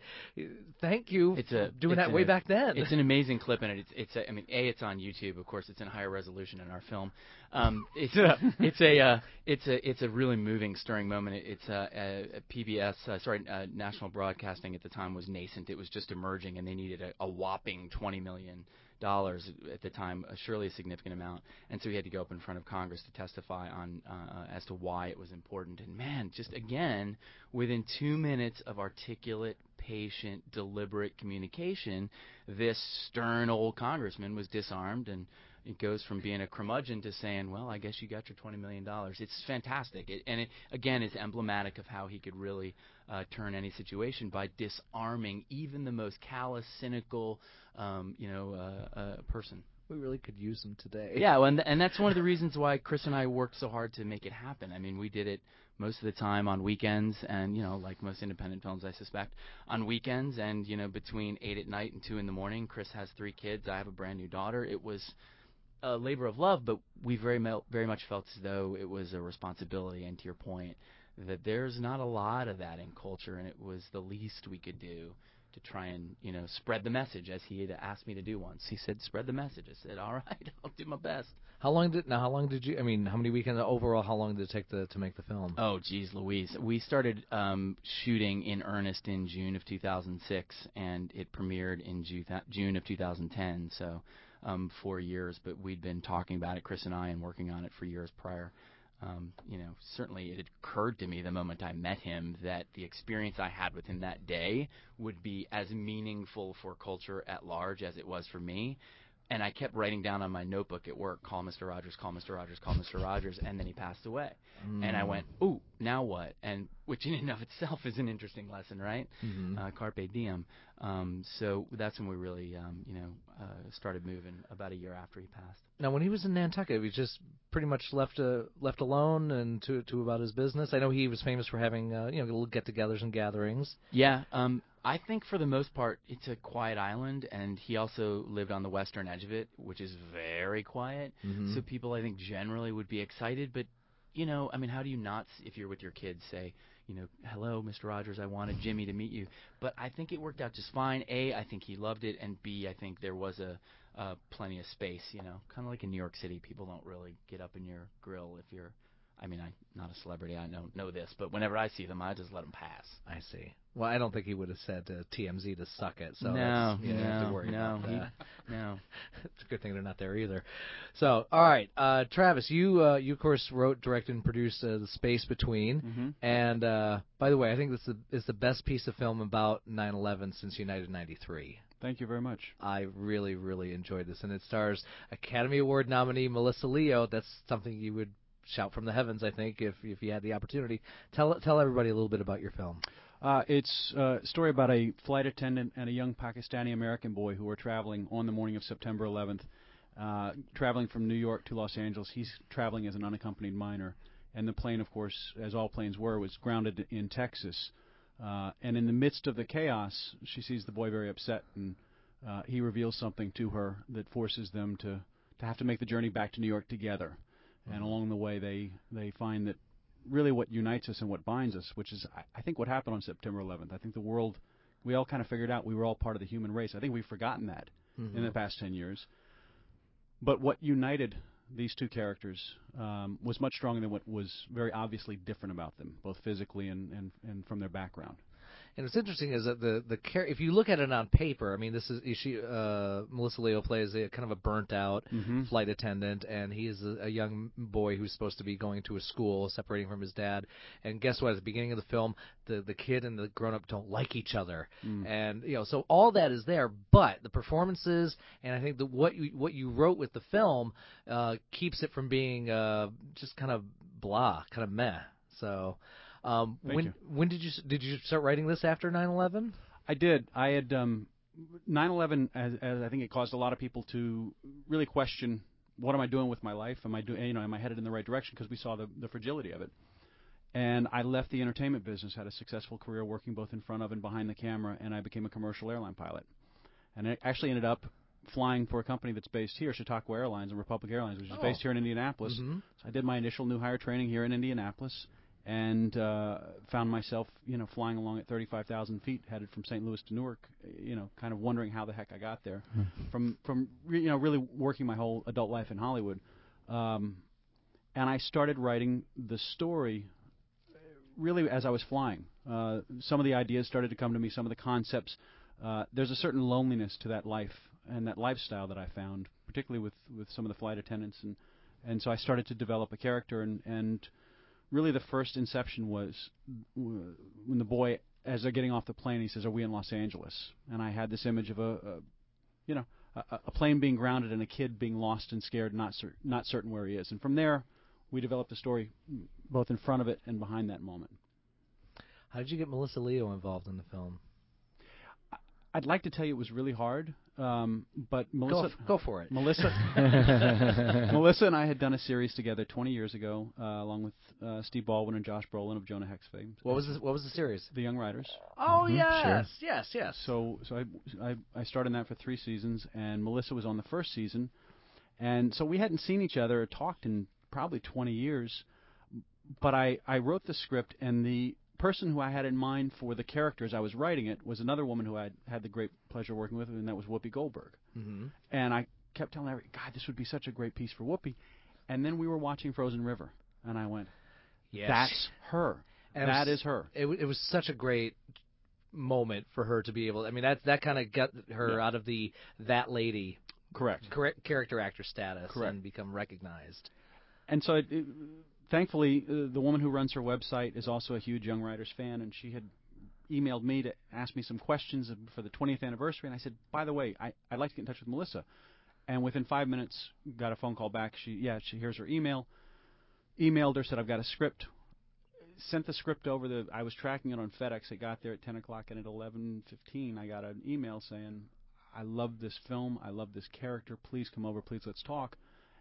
Speaker 4: thank you
Speaker 6: it's
Speaker 4: for
Speaker 6: a,
Speaker 4: doing
Speaker 6: it's
Speaker 4: that way
Speaker 6: a,
Speaker 4: back then.
Speaker 6: It's an amazing clip, and it's it's a, I mean, A, it's on YouTube, of course. It's in higher resolution in our film. Um, it's a it's a uh, it's a it's a really moving, stirring moment. It, it's a, a, a P B S, uh, sorry, uh, National Broadcasting at the time was nascent. It was just emerging, and they needed a, a whopping twenty million dollars at the time, uh, surely a significant amount. And so he had to go up in front of Congress to testify on uh, as to why it was important. And man, just again, within two minutes of articulate, patient, deliberate communication, this stern old congressman was disarmed, and it goes from being a curmudgeon to saying, well, I guess you got your twenty million dollars. It's fantastic. It, and it, again, is emblematic of how he could really uh, turn any situation by disarming even the most callous, cynical, um, you know, uh, uh, person.
Speaker 4: We really could use him today.
Speaker 6: Yeah, well, and, th- and that's one of the reasons why Chris and I worked so hard to make it happen. I mean, we did it most of the time on weekends, and, you know, like most independent films, I suspect, on weekends, and, you know, between eight at night and two in the morning. Chris has three kids. I have a brand new daughter. It was a labor of love, but we very mel- very much felt as though it was a responsibility. And to your point, that there's not a lot of that in culture, and it was the least we could do to try and, you know, spread the message, as he had asked me to do once. He said, spread the message. I said, all right, I'll do my best.
Speaker 4: How long did now? How long did you? I mean, how many weekends overall? How long did it take to to make the film?
Speaker 6: Oh, geez, Louise. We started um, shooting in earnest in June of two thousand six, and it premiered in Ju- June of two thousand ten. So um, four years, but we'd been talking about it, Chris and I, and working on it for years prior. Um, you know, certainly it occurred to me the moment I met him that the experience I had with him that day would be as meaningful for culture at large as it was for me. And I kept writing down on my notebook at work, call Mister Rogers, call Mister Rogers, call Mister Rogers, and then he passed away. Mm. And I went, ooh, now what? And which in and of itself is an interesting lesson, right?
Speaker 4: Mm-hmm.
Speaker 6: Uh, carpe diem. Um, so that's when we really, um, you know, uh, started moving about a year after he passed.
Speaker 4: Now, when he was in Nantucket, he was just pretty much left uh, left alone and to to about his business. I know he was famous for having uh, you know little get-togethers and gatherings.
Speaker 6: Yeah, um, I think for the most part it's a quiet island, and he also lived on the western edge of it, which is very quiet.
Speaker 4: Mm-hmm.
Speaker 6: So people, I think, generally would be excited. But you know, I mean, how do you not, if you're with your kids, say, you know, hello, Mister Rogers, I wanted Jimmy to meet you. But I think it worked out just fine. A, I think he loved it, and B, I think there was a uh, plenty of space. You know, kind of like in New York City, people don't really get up in your grill if you're. I mean, I'm not a celebrity, I don't know this, but whenever I see them, I just let them pass.
Speaker 4: I see. Well, I don't think he would have said to T M Z to suck it, so
Speaker 6: no,
Speaker 4: that's, you
Speaker 6: no,
Speaker 4: don't have to worry
Speaker 6: no,
Speaker 4: about that.
Speaker 6: He, no.
Speaker 4: It's a good thing they're not there either. So, all right, uh, Travis, you, uh, you of course wrote, directed, and produced uh, The Space Between,
Speaker 18: mm-hmm.
Speaker 4: and uh, by the way, I think this is the, is the best piece of film about nine eleven since United ninety-three.
Speaker 18: Thank you very much.
Speaker 4: I really, really enjoyed this, and it stars Academy Award nominee Melissa Leo. That's something you would shout from the heavens, I think, if if you had the opportunity. Tell tell everybody a little bit about your film.
Speaker 18: Uh, it's a story about a flight attendant and a young Pakistani-American boy who were traveling on the morning of September eleventh, uh, traveling from New York to Los Angeles. He's traveling as an unaccompanied minor, and the plane, of course, as all planes were, was grounded in Texas. Uh, and in the midst of the chaos, she sees the boy very upset, and uh, he reveals something to her that forces them to, to have to make the journey back to New York together. And along the way, they, they find that really what unites us and what binds us, which is, I, I think, what happened on September eleventh. I think the world, we all kind of figured out we were all part of the human race. I think we've forgotten that
Speaker 4: mm-hmm.
Speaker 18: in the past ten years. But what united these two characters um, was much stronger than what was very obviously different about them, both physically and, and, and from their background.
Speaker 4: And what's interesting is that the the char- if you look at it on paper, I mean, this is she uh, Melissa Leo plays a kind of a burnt out
Speaker 18: mm-hmm.
Speaker 4: flight attendant, and he is a, a young boy who's supposed to be going to a school, separating from his dad. And guess what? At the beginning of the film, the the kid and the grown up don't like each other,
Speaker 18: mm.
Speaker 4: and you know, so all that is there. But the performances, and I think that what you what you wrote with the film uh, keeps it from being uh, just kind of blah, kind of meh. So. Um,
Speaker 18: Thank
Speaker 4: when
Speaker 18: you.
Speaker 4: when did you did you start writing this after nine eleven?
Speaker 18: I did. I had um, nine eleven, as, as I think it caused a lot of people to really question, what am I doing with my life? Am I doing, you know, am I headed in the right direction? Because we saw the, the fragility of it. And I left the entertainment business, had a successful career working both in front of and behind the camera, and I became a commercial airline pilot. And I actually ended up flying for a company that's based here, Chautauqua Airlines and Republic Airlines, which is
Speaker 4: oh.
Speaker 18: based here in Indianapolis.
Speaker 4: Mm-hmm.
Speaker 18: So I did my initial new hire training here in Indianapolis. And uh, found myself, you know, flying along at thirty-five thousand feet, headed from Saint Louis to Newark, you know, kind of wondering how the heck I got there. from, from re- you know, really working my whole adult life in Hollywood. Um, and I started writing the story really as I was flying. Uh, some of the ideas started to come to me, some of the concepts. Uh, there's a certain loneliness to that life and that lifestyle that I found, particularly with, with some of the flight attendants, and and so I started to develop a character, and and really the first inception was w- when the boy, as they're getting off the plane, he says, "Are we in Los Angeles?" And I had this image of a, a you know, a, a plane being grounded and a kid being lost and scared, not cer- not certain where he is, and from there we developed a story both in front of it and behind that moment.
Speaker 4: How did you get Melissa Leo involved in the film?
Speaker 18: I'd like to tell you it was really hard, um, but Melissa...
Speaker 4: Go, f- go for it.
Speaker 18: Melissa Melissa and I had done a series together twenty years ago, uh, along with uh, Steve Baldwin and Josh Brolin of Jonah Hex fame.
Speaker 4: What was the, what was the series?
Speaker 18: The Young Riders.
Speaker 4: Oh,
Speaker 18: Mm-hmm.
Speaker 4: yes,
Speaker 18: Sure.
Speaker 4: yes, yes.
Speaker 18: So so I, I, I starred in that for three seasons, and Melissa was on the first season. And so we hadn't seen each other or talked in probably twenty years, but I, I wrote the script, and the person who I had in mind for the character as I was writing it was another woman who I had the great pleasure working with, and that was Whoopi Goldberg.
Speaker 4: Mm-hmm.
Speaker 18: And I kept telling her, God, this would be such a great piece for Whoopi. And then we were watching Frozen River, and I went,
Speaker 4: Yes.
Speaker 18: that's her.
Speaker 4: And
Speaker 18: That
Speaker 4: it was,
Speaker 18: is her.
Speaker 4: It, w- it was such a great moment for her to be able. I mean, that that kind of got her
Speaker 18: Yeah.
Speaker 4: out of the that lady,
Speaker 18: correct,
Speaker 4: correct character actor status,
Speaker 18: Correct.
Speaker 4: and become recognized.
Speaker 18: And so, it, it, thankfully, uh, the woman who runs her website is also a huge Young Riders fan, and she had emailed me to ask me some questions for the twentieth anniversary, and I said, by the way, I, I'd like to get in touch with Melissa. And within five minutes, got a phone call back. She, yeah, she here's her email. Emailed her, said, I've got a script. Sent the script over. The I was tracking it on FedEx. It got there at ten o'clock, and at eleven fifteen, I got an email saying, I love this film. I love this character. Please come over. Please let's talk.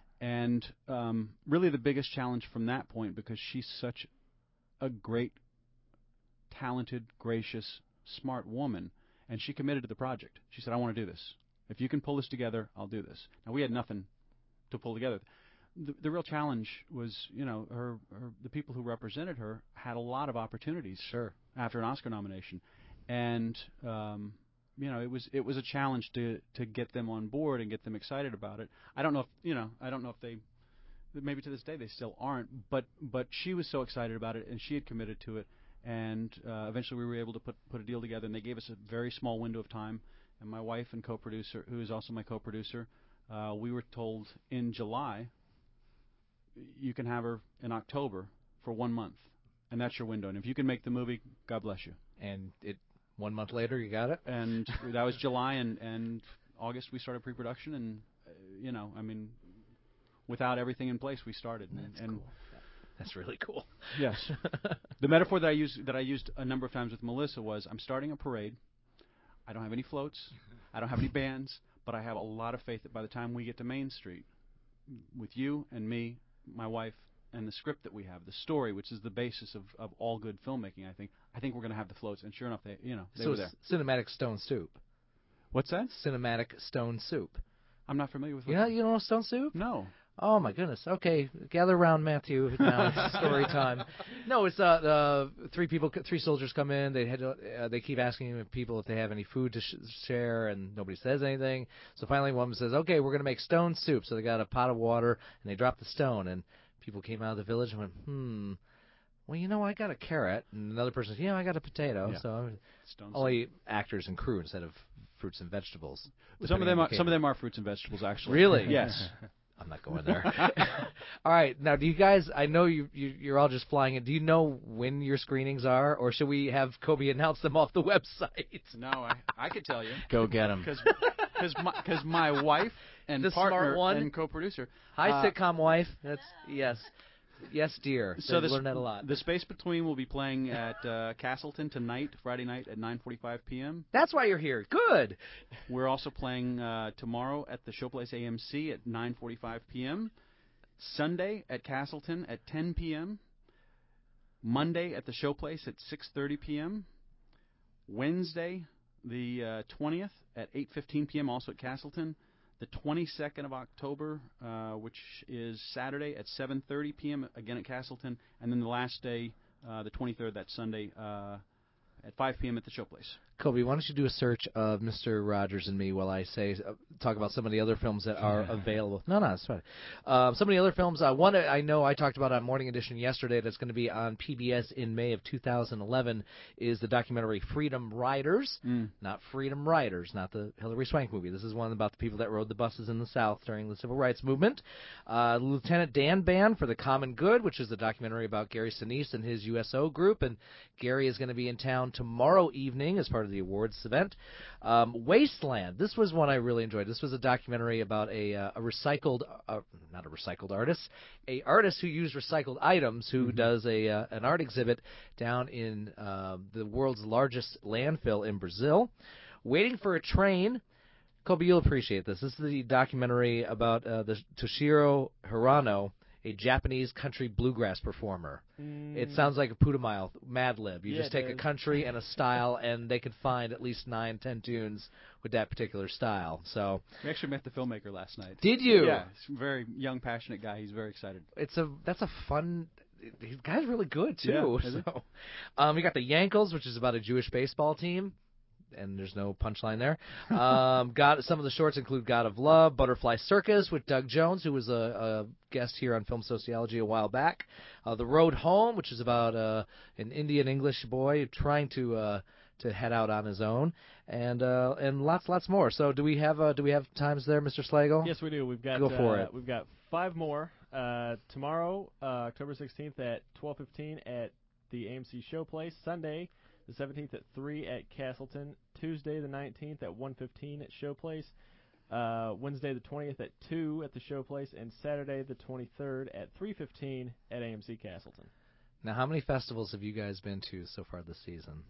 Speaker 18: And um, really the biggest challenge from that point, because she's such a great, talented, gracious, smart woman, and she committed to the project. She said, I want to do this. If you can pull this together, I'll do this. Now, we had nothing to pull together. The, the real challenge was, you know, her, her the people who represented her had a lot of opportunities
Speaker 4: Sure.
Speaker 18: after an Oscar nomination. And um, you know, it was it was a challenge to to get them on board and get them excited about it. I don't know if you know, I don't know if they, maybe to this day they still aren't. But but she was so excited about it, and she had committed to it. And uh, eventually we were able to put put a deal together, and they gave us a very small window of time. And my wife and co-producer, who is also my co-producer, uh, we were told in July, you can have her in October for one month, and that's your window. And if you can make the movie, God bless you.
Speaker 4: And it one month later, you got it.
Speaker 18: And that was July, and and August we started pre-production, and uh, you know, I mean, without everything in place, we started. And,
Speaker 4: That's
Speaker 18: and
Speaker 4: cool. That's really cool.
Speaker 18: Yes. The metaphor that I used that I used a number of times with Melissa was, I'm starting a parade. I don't have any floats. I don't have any bands, but I have a lot of faith that by the time we get to Main Street, with you and me, my wife, and the script that we have, the story, which is the basis of, of all good filmmaking, I think, I think we're going to have the floats. And sure enough, they, you know, they
Speaker 4: so
Speaker 18: were there.
Speaker 4: Cinematic stone soup.
Speaker 18: What's that?
Speaker 4: Cinematic stone soup.
Speaker 18: I'm not familiar with.
Speaker 4: You know, you don't know stone soup?
Speaker 18: No.
Speaker 4: Oh my goodness. Okay, gather around, Matthew. Now it's story time. No, it's uh, uh three people, three soldiers come in. They had to, uh, they keep asking people if they have any food to sh- share, and nobody says anything. So finally, one says, "Okay, we're going to make stone soup." So they got a pot of water and they dropped the stone, and people came out of the village and went, "Hmm. Well, you know, I got a carrot," and another person says, "Yeah, I got a potato."
Speaker 18: Yeah.
Speaker 4: So I'm
Speaker 18: Stone
Speaker 4: only actors and crew instead of fruits and vegetables.
Speaker 18: Some of them,
Speaker 4: on
Speaker 18: are,
Speaker 4: the
Speaker 18: some of
Speaker 4: occasion.
Speaker 18: them are fruits and vegetables, actually.
Speaker 4: Really?
Speaker 18: Yes.
Speaker 4: I'm not going there. All right. Now, do you guys, I know you, you, you're all just flying in. Do you know when your screenings are, or should we have Kobe announce them off the website?
Speaker 18: No, I, I could tell you.
Speaker 6: Go get 'em.
Speaker 18: Because my, cause my wife and
Speaker 4: The
Speaker 18: partner
Speaker 4: smart one?
Speaker 18: and co-producer.
Speaker 4: Hi,
Speaker 18: uh,
Speaker 4: sitcom wife. That's, yes. Yes, dear.
Speaker 18: So
Speaker 4: They've
Speaker 18: the,
Speaker 4: learned that a lot.
Speaker 18: The Space Between will be playing at uh, Castleton tonight, Friday night at nine forty-five p.m.
Speaker 4: That's why you're here. Good.
Speaker 18: We're also playing uh, tomorrow at the Showplace A M C at nine forty-five p.m. Sunday at Castleton at ten p.m. Monday at the Showplace at six thirty p.m. Wednesday, the uh, twentieth at eight fifteen p.m. also at Castleton. The twenty-second of October, uh, which is Saturday at seven thirty p.m. again at Castleton, and then the last day, uh, the twenty-third, that Sunday, uh, at five p.m. at the Showplace.
Speaker 4: Kobe, why don't you do a search of Mister Rogers and Me while I say uh, talk about some of the other films that are available. No, no, it's fine. Uh, some of the other films. Uh, one I know I talked about on Morning Edition yesterday that's going to be on P B S in May of two thousand eleven is the documentary Freedom Riders.
Speaker 18: Mm.
Speaker 4: Not Freedom Riders, not the Hilary Swank movie. This is one about the people that rode the buses in the South during the Civil Rights Movement. Uh, Lieutenant Dan Band for the Common Good, which is a documentary about Gary Sinise and his U S O group. And Gary is going to be in town tomorrow evening as part of the awards event. Um, Wasteland. This was one I really enjoyed. This was a documentary about a, uh, a recycled, uh, not a recycled artist, a artist who used recycled items who mm-hmm. does a uh, an art exhibit down in uh, the world's largest landfill in Brazil. Waiting for a Train. Kobe, you'll appreciate this. This is the documentary about uh, the Toshiro Hirano, a Japanese country bluegrass performer. Mm. It sounds like a Putumayo Mad Lib. You
Speaker 11: yeah,
Speaker 4: just take a country and a style, and they could find at least nine, ten tunes with that particular style. So
Speaker 18: we actually met the filmmaker last night.
Speaker 4: Did you?
Speaker 18: Yeah, he's a very young, passionate guy. He's very excited.
Speaker 4: It's a that's a fun. The guy's really good too.
Speaker 18: Yeah,
Speaker 4: so, um, we got the Yankles, which is about a Jewish baseball team. And there's no punchline there. Um, got some of the shorts include God of Love, Butterfly Circus with Doug Jones, who was a, a guest here on Film Sociology a while back. Uh, the Road Home, which is about uh, an Indian English boy trying to uh, to head out on his own, and uh, and lots lots more. So do we have uh, do we have times there, Mister Slagle?
Speaker 11: Yes, we do. We've got
Speaker 4: go for
Speaker 11: uh,
Speaker 4: it.
Speaker 11: We've got five more uh, tomorrow, uh, October sixteenth at twelve fifteen at the A M C Showplace. Sunday, the seventeenth at three at Castleton. Tuesday, the nineteenth at one fifteen at Showplace. Uh, Wednesday, the twentieth at two at the Showplace. And Saturday, the twenty-third at three fifteen at A M C Castleton.
Speaker 4: Now, how many festivals have you guys been to so far this season?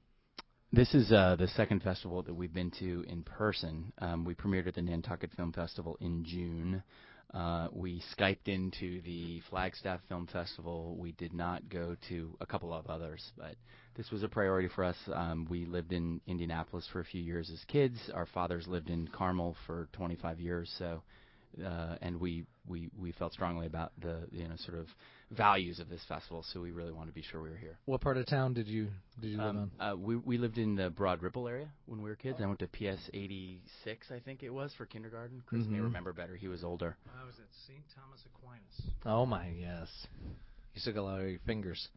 Speaker 6: This is uh, the second festival that we've been to in person. Um, we premiered at the Nantucket Film Festival in June. Uh, we Skyped into the Flagstaff Film Festival. We did not go to a couple of others, but this was a priority for us. Um, we lived in Indianapolis for a few years as kids. Our fathers lived in Carmel for twenty-five years, so uh, and we, we, we felt strongly about the you know sort of values of this festival, so we really wanted to be sure we were here.
Speaker 4: What part of town did you did you live
Speaker 6: um,
Speaker 4: on?
Speaker 6: Uh, we we lived in the Broad Ripple area when we were kids. I went to P S eighty-six, I think it was, for kindergarten. Chris
Speaker 4: mm-hmm.
Speaker 6: may remember better. He was older.
Speaker 3: I was at Saint Thomas Aquinas.
Speaker 4: Oh my, yes. You took a lot of your fingers.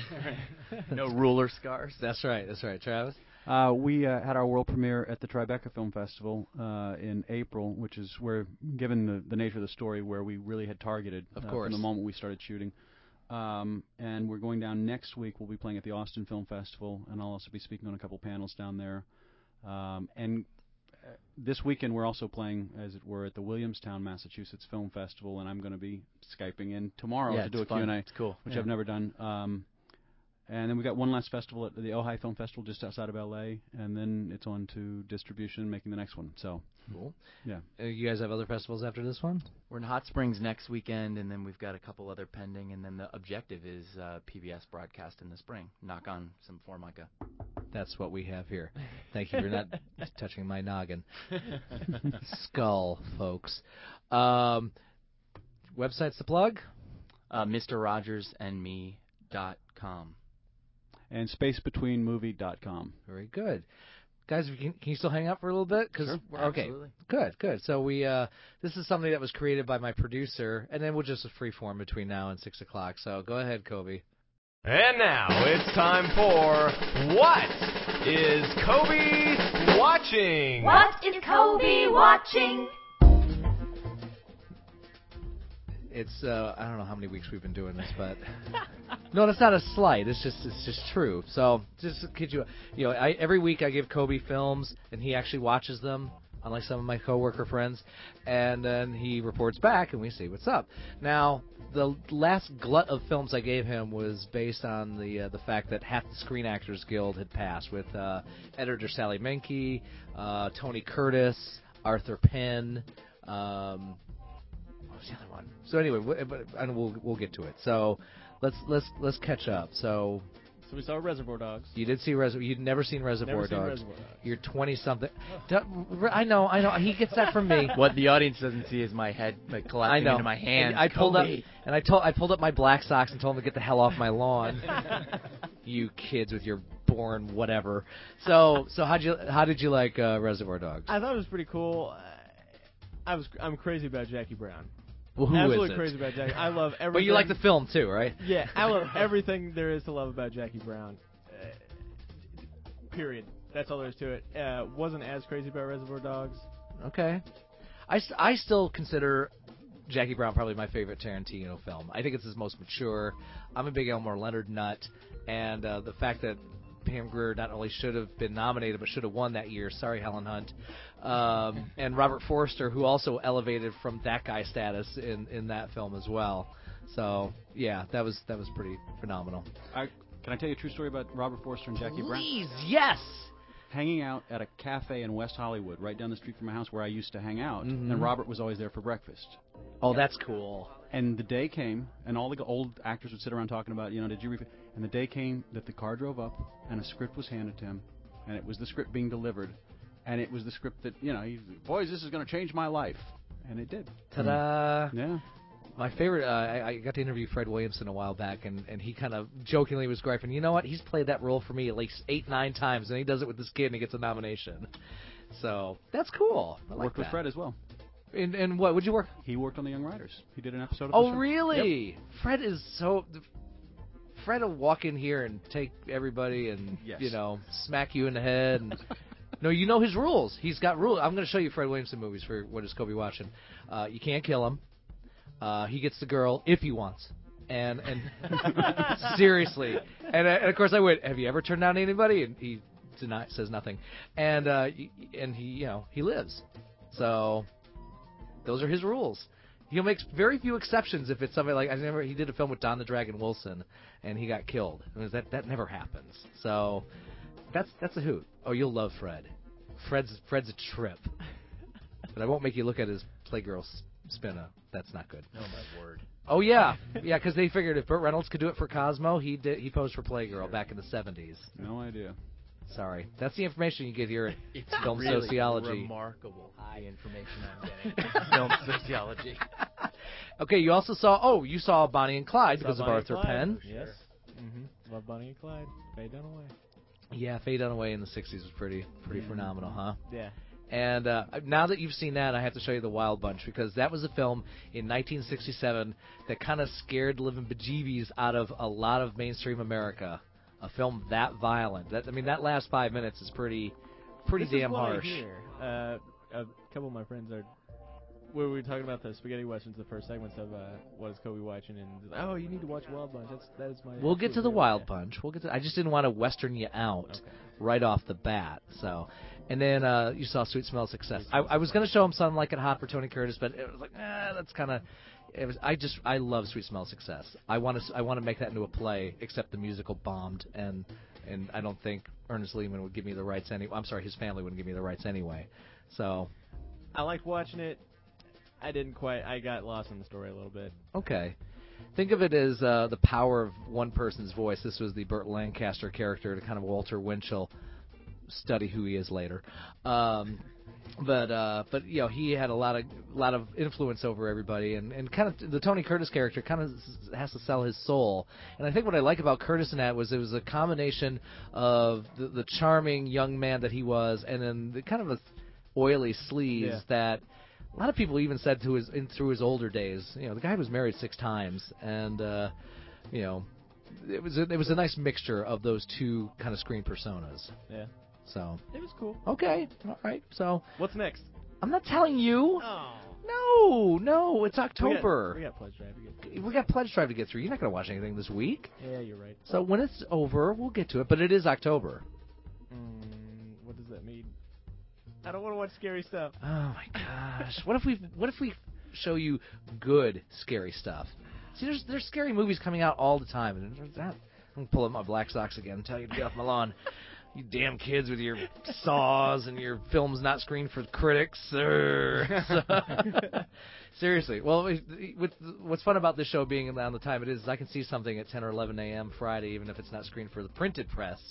Speaker 6: No ruler scars.
Speaker 4: That's right. That's right. Travis?
Speaker 18: Uh, we uh, had our world premiere at the Tribeca Film Festival uh, in April, which is where, given the, the nature of the story, where we really had targeted
Speaker 4: of
Speaker 18: uh,
Speaker 4: course.
Speaker 18: from the moment we started shooting. Um, and we're going down next week. We'll be playing at the Austin Film Festival, and I'll also be speaking on a couple panels down there. Um, and uh, this weekend we're also playing, as it were, at the Williamstown, Massachusetts Film Festival, and I'm going to be Skyping in tomorrow
Speaker 6: yeah,
Speaker 18: to do a
Speaker 6: fun.
Speaker 18: Q and A,
Speaker 6: it's cool.
Speaker 18: which
Speaker 6: yeah.
Speaker 18: I've never done. Um, And then we got one last festival at the Ojai Film Festival just outside of L A, and then it's on to distribution, making the next one. So,
Speaker 4: cool.
Speaker 18: Yeah.
Speaker 4: Uh, you guys have other festivals after this one?
Speaker 6: We're in Hot Springs next weekend, and then we've got a couple other pending, and then the objective is uh, P B S broadcast in the spring. Knock on some Formica.
Speaker 4: That's what we have here. Thank you for not touching my noggin. Skull, folks. Um, websites to plug?
Speaker 6: Uh, Mister Rogers and Me dot com.
Speaker 18: And space between movie dot com.
Speaker 4: Very good. Guys, can, can you still hang out for a little bit? Cause,
Speaker 6: sure,
Speaker 4: okay,
Speaker 6: absolutely.
Speaker 4: Good, good. So we, uh, this is something that was created by my producer, and then we'll just a free form between now and six o'clock. So go ahead, Kobe.
Speaker 1: And now it's time for What is Kobe Watching?
Speaker 8: What is Kobe watching?
Speaker 4: It's uh, I don't know how many weeks we've been doing this, but no, that's not a slight. It's just it's just true. So just to kid you, you know, I, every week I give Kobe films, and he actually watches them, unlike some of my coworker friends, and then he reports back, and we see what's up. Now, the last glut of films I gave him was based on the uh, the fact that half the Screen Actors Guild had passed, with uh, editor Sally Menke, uh, Tony Curtis, Arthur Penn. Um, What was the other one? So anyway, w- but, and we'll we'll get to it. So let's let's let's catch up. So.
Speaker 11: So we saw Reservoir Dogs.
Speaker 4: You did see Reservoir. You'd never seen Reservoir
Speaker 11: never
Speaker 4: Dogs.
Speaker 11: Seen Reservoir Dogs.
Speaker 4: You're twenty something. I know, I know. He gets that from me.
Speaker 6: What the audience doesn't see is my head like collapsing
Speaker 4: I know.
Speaker 6: into my hands.
Speaker 4: And I pulled
Speaker 6: Kobe.
Speaker 4: up, and I told I pulled up my black socks and told him to get the hell off my lawn. You kids with your born whatever. So so how did you how did you like uh, Reservoir Dogs?
Speaker 11: I thought it was pretty cool. I was I'm crazy about Jackie Brown.
Speaker 4: Well, who
Speaker 11: Absolutely
Speaker 4: is it?
Speaker 11: crazy about Jackie. I love everything.
Speaker 4: But you like the film too, right?
Speaker 11: Yeah, I love everything there is to love about Jackie Brown. Uh, period. That's all there is to it. Uh, wasn't as crazy about Reservoir Dogs.
Speaker 4: Okay. I, st- I still consider Jackie Brown probably my favorite Tarantino film. I think it's his most mature. I'm a big Elmore Leonard nut, and uh, the fact that Pam Grier not only should have been nominated but should have won that year. Sorry, Helen Hunt. Um, and Robert Forster, who also elevated from that guy status in, in that film as well. So yeah, that was that was pretty phenomenal.
Speaker 18: I, can I tell you a true story about Robert Forster and Jackie Brown?
Speaker 4: Please, yes.
Speaker 18: Hanging out at a cafe in West Hollywood, right down the street from my house where I used to hang out,
Speaker 4: Mhm.
Speaker 18: and Robert was always there for breakfast.
Speaker 4: Oh, that's cool.
Speaker 18: And the day came, and all the old actors would sit around talking about, you know, did you read? And the day came that the car drove up, and a script was handed to him, and it was the script being delivered, and it was the script that, you know, he, boys, this is going to change my life, and it did.
Speaker 4: Ta-da!
Speaker 18: Yeah.
Speaker 4: My favorite, uh, I, I got to interview Fred Williamson a while back, and, and he kind of jokingly was griping, you know what, he's played that role for me at least eight, nine times, and he does it with this kid, and he gets a nomination. So, that's cool. I like
Speaker 18: Worked with
Speaker 4: that.
Speaker 18: Fred as well.
Speaker 4: And, and what, would you work?
Speaker 18: He worked on The Young Riders. He did an episode of the
Speaker 4: Oh,
Speaker 18: show.
Speaker 4: really?
Speaker 18: Yep.
Speaker 4: Fred is so... Fred will walk in here and take everybody and,
Speaker 18: Yes.
Speaker 4: you know, smack you in the head. And no, you know his rules. He's got rules. I'm going to show you Fred Williamson movies for What Is Kobe Watching. Uh, you can't kill him. Uh, he gets the girl if he wants. And and seriously. And, uh, and, of course, I went, have you ever turned down anybody? And he deny, says nothing. And uh, and he, you know, he lives. So those are his rules. He'll make very few exceptions if it's somebody like I remember he did a film with Don the Dragon Wilson and he got killed. I mean, that that never happens. So that's that's a hoot. Oh, you'll love Fred. Fred's Fred's a trip. But I won't make you look at his Playgirl spin-a. That's not good.
Speaker 7: Oh my word.
Speaker 4: Oh yeah, yeah, because they figured if Burt Reynolds could do it for Cosmo, he did. He posed for Playgirl
Speaker 18: Sure.
Speaker 4: back in the seventies.
Speaker 18: No idea.
Speaker 4: Sorry, that's the information you get here at
Speaker 7: It's
Speaker 4: Film
Speaker 7: really
Speaker 4: Sociology.
Speaker 7: remarkable, the information I'm getting from Film Sociology.
Speaker 4: Okay, you also saw. Oh, you saw Bonnie and Clyde
Speaker 11: Saw
Speaker 4: because
Speaker 11: Bonnie
Speaker 4: of
Speaker 11: and
Speaker 4: Arthur
Speaker 11: Clyde.
Speaker 4: Penn.
Speaker 11: Yes. Mm-hmm. Love Bonnie and Clyde. Faye Dunaway.
Speaker 4: Yeah, Faye Dunaway in the sixties was pretty pretty
Speaker 11: Mhm.
Speaker 4: phenomenal, huh?
Speaker 11: Yeah.
Speaker 4: And uh, now that you've seen that, I have to show you The Wild Bunch, because that was a film in nineteen sixty-seven that kind of scared the living bejeebies out of a lot of mainstream America. A film that violent. That I mean, that last five minutes is pretty pretty
Speaker 11: this
Speaker 4: damn
Speaker 11: is what
Speaker 4: harsh.
Speaker 11: I hear. Uh, a couple of my friends are. We were talking about the spaghetti westerns, the first segments of uh, What Is Kobe Watching, and oh, you need to watch Wild Bunch. That's that is my.
Speaker 4: We'll get to the
Speaker 11: absolute
Speaker 4: Wild
Speaker 11: favorite.
Speaker 4: Bunch. We'll get to. I just didn't want to western you out
Speaker 11: Okay.
Speaker 4: right off the bat. So, and then uh, you saw Sweet Smell of Success. I, I was going to show him something like it hot for Tony Curtis, but it was like, eh, that's kind of. It was. I just. I love Sweet Smell of Success. I want to. I want to make that into a play, except the musical bombed, and and I don't think Ernest Lehman would give me the rights anyway. I'm sorry, his family wouldn't give me the rights anyway. So.
Speaker 11: I liked watching it. I didn't quite. I got lost in the story a little bit.
Speaker 4: Okay. Think of it as uh, the power of one person's voice. This was the Burt Lancaster character to kind of Walter Winchell. Study who he is later. Um, but uh, but you know, he had a lot of lot of influence over everybody, and, and kind of the Tony Curtis character kind of has to sell his soul. And I think what I like about Curtis in that was it was a combination of the, the charming young man that he was, and then the kind of a oily sleaze
Speaker 11: Yeah.
Speaker 4: that. A lot of people even said to his in, through his older days, you know, the guy was married six times, and uh, you know, it was a, it was a nice mixture of those two kind of screen personas.
Speaker 11: Yeah.
Speaker 4: So
Speaker 11: It was cool.
Speaker 4: okay, all right. So
Speaker 11: What's next?
Speaker 4: I'm not telling you.
Speaker 11: Oh.
Speaker 4: No, no, it's October.
Speaker 11: We got, we got Pledge Drive to get.
Speaker 4: We got Pledge Drive to get through. You're not going to watch anything this week.
Speaker 11: Yeah, you're right.
Speaker 4: So when it's over, we'll get to it. But it is October.
Speaker 11: Mm, what does that mean? I don't want to watch scary stuff.
Speaker 4: Oh my gosh! What if we What if we show you good scary stuff? See, there's there's scary movies coming out all the time, and there's that. I'm gonna pull up my black socks again and tell you to get off my lawn. You damn kids with your saws and your films not screened for critics. So, seriously. Well, with, what's fun about this show being on the time it is, is I can see something at ten or eleven a.m. Friday, even if it's not screened for the printed press.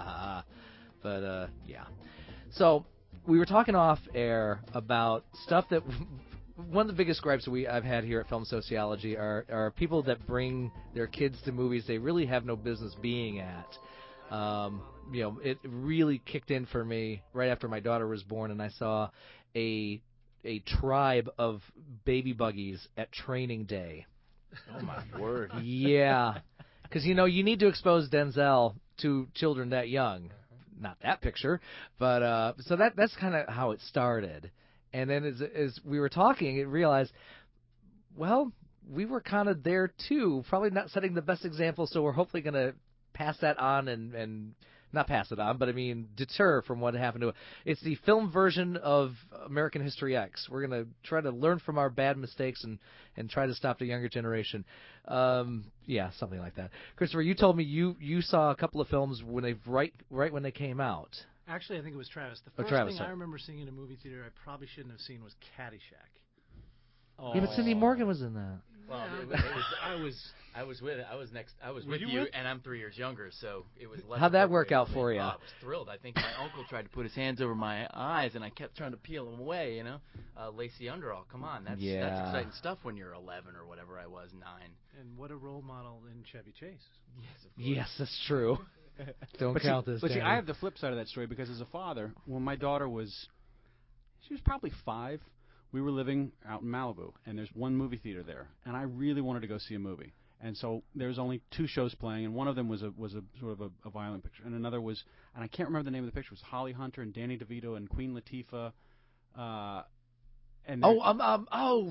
Speaker 4: But uh, yeah. So. We were talking off air about stuff that one of the biggest gripes we I've had here at Film Sociology are, are people that bring their kids to movies they really have no business being at. Um, you know, it really kicked in for me right after my daughter was born, and I saw a a tribe of baby buggies at training day.
Speaker 7: Oh my word!
Speaker 4: Yeah, because you know you need to expose Denzel to children that young. Not that picture, but uh, so that that's kind of how it started. And then as as we were talking, it realized, well, we were kind of there too. Probably not setting the best example, so we're hopefully going to pass that on and, and not pass it on, but I mean deter from what happened to it. It's the film version of American History X. We're going to try to learn from our bad mistakes and, and try to stop the younger generation. Um, yeah, something like that. Christopher, you told me you, you saw a couple of films when they right right when they came out.
Speaker 3: Actually, I think it was Travis. The
Speaker 4: Oh,
Speaker 3: first
Speaker 4: Travis,
Speaker 3: thing
Speaker 4: sorry.
Speaker 3: I remember seeing in a movie theater I probably shouldn't have seen was Caddyshack.
Speaker 6: Oh.
Speaker 4: Yeah, but Cindy Morgan was in that.
Speaker 6: Well, it was, it was, I was I was with I was next I was
Speaker 3: Were
Speaker 6: with
Speaker 3: you
Speaker 6: you,
Speaker 3: with-
Speaker 6: and I'm three years younger, so it was less.
Speaker 4: How'd that work
Speaker 6: appropriate
Speaker 4: out for
Speaker 6: me.
Speaker 4: you?
Speaker 6: Oh, I was thrilled. I think my uncle tried to put his hands over my eyes, and I kept trying to peel them away. You know, uh, Lacey Underall. Come on, that's
Speaker 4: Yeah.
Speaker 6: that's exciting stuff when you're eleven or whatever I was, nine.
Speaker 3: And what a role model in Chevy Chase.
Speaker 6: Yes, of course.
Speaker 4: Yes, that's true. Don't
Speaker 18: but
Speaker 4: count
Speaker 18: see,
Speaker 4: this.
Speaker 18: But see,
Speaker 4: Danny.
Speaker 18: I have the flip side of that story because as a father, when my daughter was, she was probably five, we were living out in Malibu, and there's one movie theater there, and I really wanted to go see a movie. And so there was only two shows playing, and one of them was a was a sort of a, a violent picture, and another was, and I can't remember the name of the picture. It was Holly Hunter and Danny DeVito and Queen Latifah. Uh, and
Speaker 4: Oh, um, um, oh,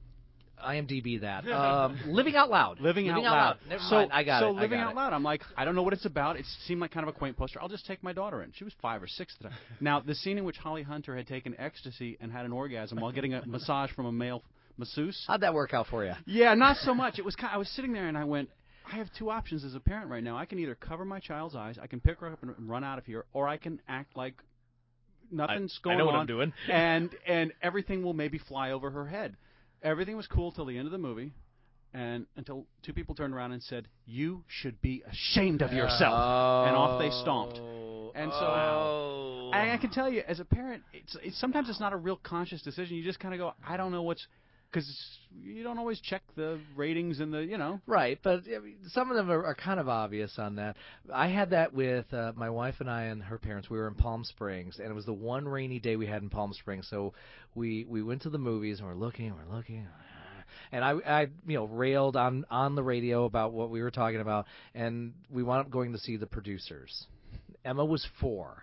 Speaker 4: IMDb that. Um, Living Out Loud.
Speaker 18: Living,
Speaker 4: Living
Speaker 18: Out, Loud.
Speaker 4: Never
Speaker 18: so,
Speaker 4: mind. I got
Speaker 18: so
Speaker 4: it. I
Speaker 18: Living
Speaker 4: got
Speaker 18: Out
Speaker 4: it.
Speaker 18: Loud. I'm like, I don't know what it's about. It seemed like kind of a quaint poster. I'll just take my daughter in. She was five or six at the time. Now, the scene in which Holly Hunter had taken ecstasy and had an orgasm while getting a massage from a male masseuse.
Speaker 4: How'd that work out for you?
Speaker 18: Yeah, not so much. It was kind I was sitting there and I went, I have two options as a parent right now. I can either cover my child's eyes, I can pick her up and run out of here, or I can act like nothing's
Speaker 4: I- I
Speaker 18: going
Speaker 4: know what
Speaker 18: on.
Speaker 4: I'm doing.
Speaker 18: and and everything will maybe fly over her head. Everything was cool till the end of the movie, and until two people turned around and said, "You should be ashamed of yourself," and off they stomped. And so
Speaker 4: Oh.
Speaker 18: I, I can tell you, as a parent, it's, it's sometimes it's not a real conscious decision. You just kind of go, "I don't know what's," because you don't always check the ratings and the, you know.
Speaker 4: Right, but I mean, some of them are, are kind of obvious on that. I had that with uh, my wife and I and her parents. We were in Palm Springs, and it was the one rainy day we had in Palm Springs. So we we went to the movies, and we're looking, we're looking, and I I you know railed on on the radio about what we were talking about, and we wound up going to see The Producers. Emma was four.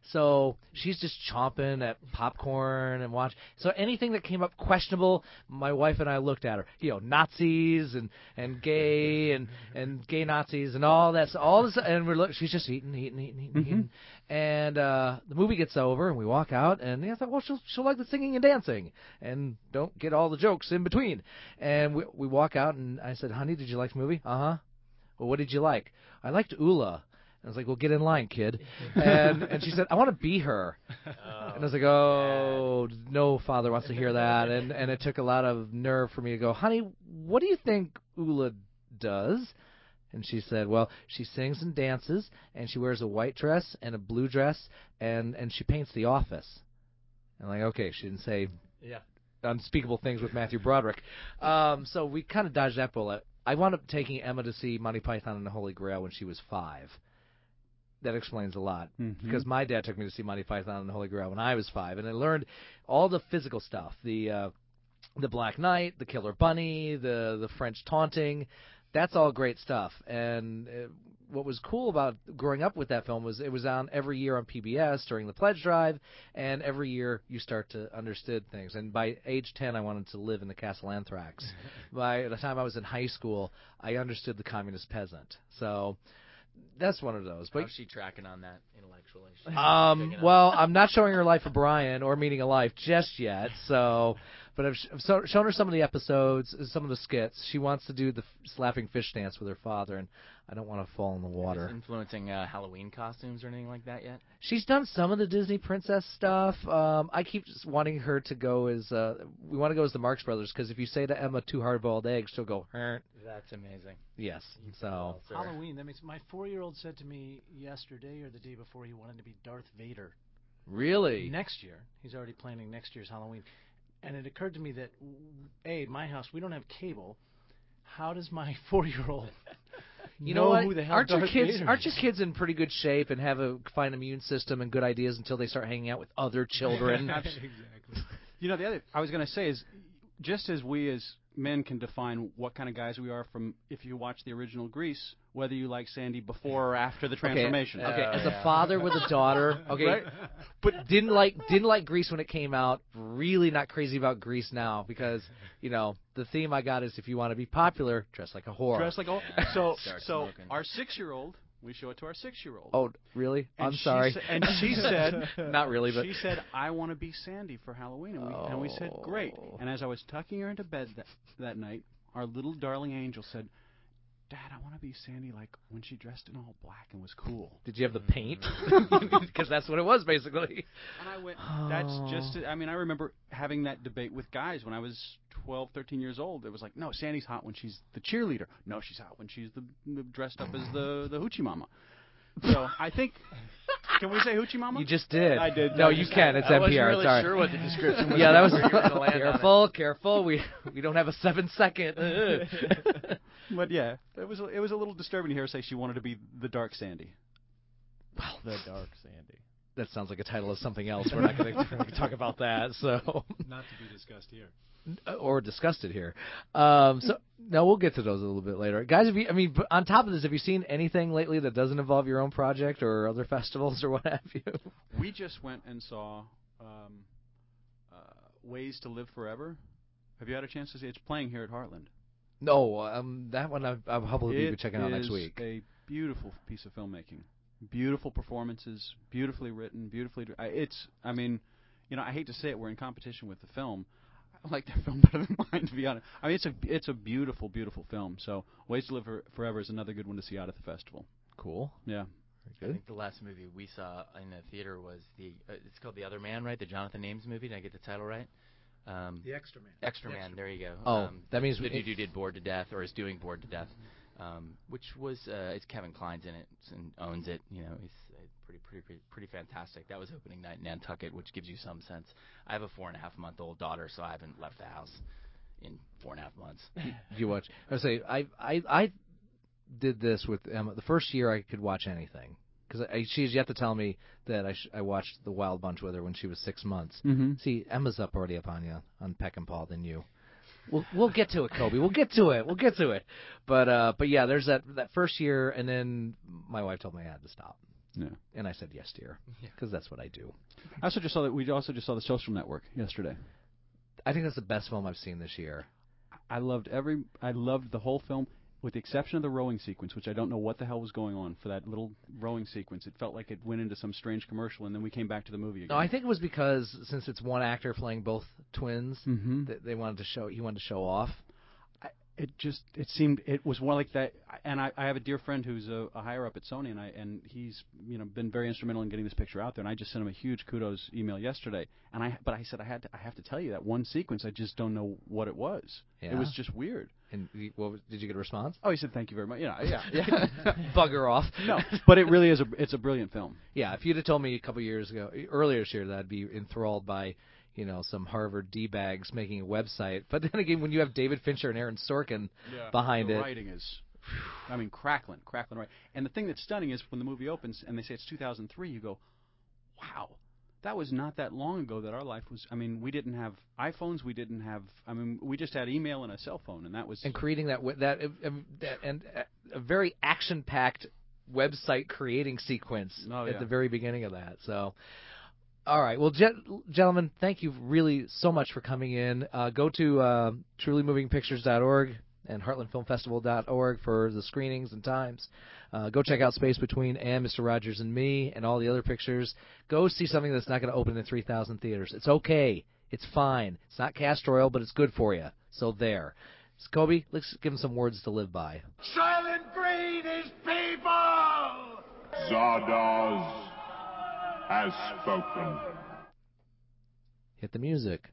Speaker 4: So she's just chomping at popcorn and watch. So anything that came up questionable, my wife and I looked at her. You know, Nazis and, and gay and, and gay Nazis and all that. So all this, and we're look. She's just eating, eating, eating, eating,
Speaker 18: Mhm.
Speaker 4: eating. And uh, the movie gets over, and we walk out, and I thought, well, she'll she'll like the singing and dancing, and don't get all the jokes in between. And we we walk out, and I said, honey, did you like the movie? Uh huh. Well, what did you like? I liked Ula. I was like, well, get in line, kid. And and she said, I want to be her.
Speaker 7: Oh,
Speaker 4: and I was like, oh, no father wants to hear that. And and it took a lot of nerve for me to go, honey, what do you think Ula does? And she said, well, she sings and dances, and she wears a white dress and a blue dress, and, and she paints the office. And I'm like, okay, she didn't say
Speaker 7: Yeah.
Speaker 4: unspeakable things with Matthew Broderick. Um, so we kind of dodged that bullet. I wound up taking Emma to see Monty Python and the Holy Grail when she was five. That explains a lot,
Speaker 18: Mhm.
Speaker 4: because my dad took me to see Monty Python and the Holy Grail when I was five, and I learned all the physical stuff, the uh, the Black Knight, the Killer Bunny, the the French taunting. That's all great stuff. And uh, what was cool about growing up with that film was it was on every year on P B S during the pledge drive, and every year you start to understand things. And by age ten, I wanted to live in the Castle Anthrax. By the time I was in high school, I understood the communist peasant. So that's one of those. But
Speaker 6: How's she tracking on that intellectually? She's
Speaker 4: um,
Speaker 6: picking up.
Speaker 4: well, I'm not showing her Life of Brian or Meaning of Life just yet. So, but I've, sh- I've so, shown her some of the episodes, some of the skits. She wants to do the f- slapping fish dance with her father, and I don't want to fall in the water.
Speaker 6: Is influencing uh, Halloween costumes or anything like that yet?
Speaker 4: She's done some of the Disney princess stuff. Um, I keep just wanting her to go as uh, we want to go as the Marx Brothers, because if you say to Emma two hard-boiled eggs, she'll go. Heh.
Speaker 6: That's amazing.
Speaker 4: Yes.
Speaker 6: You did
Speaker 4: So
Speaker 6: well, sir.
Speaker 3: Halloween. That makes my four-year-old said to me yesterday or the day before he wanted to be Darth Vader.
Speaker 4: really,
Speaker 3: Next year, he's already planning next year's Halloween, and it occurred to me that a my house we don't have cable. How does my four-year-old
Speaker 4: You
Speaker 18: know
Speaker 4: know what?
Speaker 18: who the hell
Speaker 4: aren't your
Speaker 18: Darth
Speaker 4: kids
Speaker 18: Vader
Speaker 4: aren't
Speaker 18: is.
Speaker 4: your kids in pretty good shape and have a fine immune system and good ideas until they start hanging out with other children?
Speaker 18: Exactly. You know, the other I was going to say is, just as we as men can define what kind of guys we are from if you watch the original Grease, whether you like Sandy before or after the transformation.
Speaker 4: Okay, okay.
Speaker 18: Uh,
Speaker 4: as a father with a daughter, okay,
Speaker 18: Right?
Speaker 4: but didn't like didn't like Grease when it came out. Really not crazy about Grease now because you know the theme I got is if you want to be popular, dress like a whore.
Speaker 18: Dress like a so
Speaker 6: Start
Speaker 18: so
Speaker 6: smoking.
Speaker 18: our six-year-old, we show it to our six-year-old.
Speaker 4: Oh, really?
Speaker 18: And
Speaker 4: I'm
Speaker 18: she
Speaker 4: sorry.
Speaker 18: sa- and she said,
Speaker 4: not really, but
Speaker 18: she said, I want to be Sandy for Halloween, and we, and we said, great. And as I was tucking her into bed that that night, our little darling angel said, Dad, I want to be Sandy like when she dressed in all black and was cool.
Speaker 4: Did you have the paint? Because that's what it was basically.
Speaker 18: And I went, that's just, I mean, I remember having that debate with guys when I was twelve, thirteen years old. It was like, no, Sandy's hot when she's the cheerleader. No, she's hot when she's the, the dressed up as the, the hoochie mama. So I think, can we say hoochie mama?
Speaker 4: You just did.
Speaker 18: I did.
Speaker 4: No,
Speaker 18: I
Speaker 4: you
Speaker 18: just-
Speaker 4: can. It's
Speaker 6: I
Speaker 4: N
Speaker 6: wasn't
Speaker 4: P R.
Speaker 6: really
Speaker 4: Sorry.
Speaker 6: sure what the description was.
Speaker 4: Yeah, that was.
Speaker 6: where you were gonna land on it.
Speaker 4: Careful, careful. We we don't have a seven second.
Speaker 18: But yeah, it was it was a little disturbing to hear her say she wanted to be the dark Sandy.
Speaker 11: Well, the Dark Sandy.
Speaker 4: That sounds like a title of something else. We're not going to talk about that. So.
Speaker 2: Not to be discussed here.
Speaker 4: Or discussed it here. Um, so now we'll get to those a little bit later, guys. Have you? I mean, on top of this, have you seen anything lately that doesn't involve your own project or other festivals or what have you?
Speaker 18: We just went and saw um, uh, Ways to Live Forever. Have you had a chance to see? It's playing here at Heartland.
Speaker 4: No, um, that one I've, I'll probably be
Speaker 18: It
Speaker 4: checking out next week.
Speaker 18: is a beautiful piece of filmmaking. Beautiful performances, beautifully written, beautifully. I- It's. I mean, you know, I hate to say it, we're in competition with the film. I like their film better than mine, to be honest. I mean, it's a it's a beautiful, beautiful film. So, Ways to Live For- Forever is another good one to see out at the festival.
Speaker 4: Cool.
Speaker 18: Yeah.
Speaker 6: I think the last movie we saw in the theater was the. Uh, it's called The Other Man, right? The Jonathan Ames movie. Did I get the title right? Um,
Speaker 2: The Extra Man.
Speaker 6: Extra
Speaker 2: The
Speaker 6: Man.
Speaker 2: Extra
Speaker 6: There you go.
Speaker 4: Oh,
Speaker 6: um,
Speaker 4: that means
Speaker 6: the
Speaker 4: we-
Speaker 6: dude who did Bored to Death or is doing Bored to Death, um, which was uh, it's Kevin Kline's in it and owns it. You know, he's uh, pretty pretty pretty pretty fantastic. That was opening night in Nantucket, which gives you some sense. I have a four and a half month old daughter, so I haven't left the house in four and a half months.
Speaker 4: Did you watch? I would say I I I did this with Emma. The first year I could watch anything because she's yet to tell me that I sh- I watched The Wild Bunch with her when she was six months.
Speaker 18: Mm-hmm.
Speaker 4: See, Emma's up already up on you on Peck and Paul than you. We'll we'll get to it, Kobe. We'll get to it. We'll get to it. But uh, but yeah, there's that that first year, and then my wife told me I had to stop.
Speaker 18: Yeah.
Speaker 4: And I said yes, dear, because that's what I do.
Speaker 18: I also just saw that we also just saw The Social Network yesterday.
Speaker 4: I think that's the best film I've seen this year.
Speaker 18: I loved every. I loved the whole film, with the exception of the rowing sequence, which I don't know what the hell was going on for that little rowing sequence. It felt like it went into some strange commercial, and then we came back to the movie again.
Speaker 4: No, I think it was because since it's one actor playing both twins,
Speaker 18: Mhm.
Speaker 4: that they wanted to show he wanted to show off.
Speaker 18: It just it seemed it was more like that. And I, I have a dear friend who's a, a higher up at Sony, and I and he's you know been very instrumental in getting this picture out there. And I just sent him a huge kudos email yesterday. And I but I said I had to I have to tell you that one sequence I just don't know what it was.
Speaker 4: Yeah.
Speaker 18: It was just weird.
Speaker 4: And you- what was, did you get a response?
Speaker 18: Oh, he said thank you very much. You know, yeah, yeah.
Speaker 4: Bugger off.
Speaker 18: No, but it really is a it's a brilliant film.
Speaker 4: Yeah, if you'd have told me a couple years ago, earlier this year, that I'd be enthralled by, you know, some Harvard D-bags making a website. But then again, when you have David Fincher and Aaron Sorkin behind
Speaker 18: the
Speaker 4: it.
Speaker 18: writing is, I mean, crackling, crackling right. And the thing that's stunning is when the movie opens and they say it's two thousand three, you go, wow, that was not that long ago that our life was. I mean, we didn't have iPhones, we didn't have. I mean, we just had email and a cell phone, and that was.
Speaker 4: And creating that wi- that, uh, um, that and uh, a very action-packed website creating sequence
Speaker 18: Oh,
Speaker 4: at
Speaker 18: yeah.
Speaker 4: the very beginning of that. So. All right. Well, gen- gentlemen, thank you really so much for coming in. Uh, go to uh, truly moving pictures dot org and heartland film festival dot org for the screenings and times. Uh, go check out Space Between and Mister Rogers and Me and all the other pictures. Go see something that's not going to open in three thousand theaters. It's okay. It's fine. It's not castor oil, but it's good for you. So there. So, Kobe, let's give him some words to live by.
Speaker 21: Silent Green is people!
Speaker 15: Zardoz has spoken.
Speaker 4: Hit the music.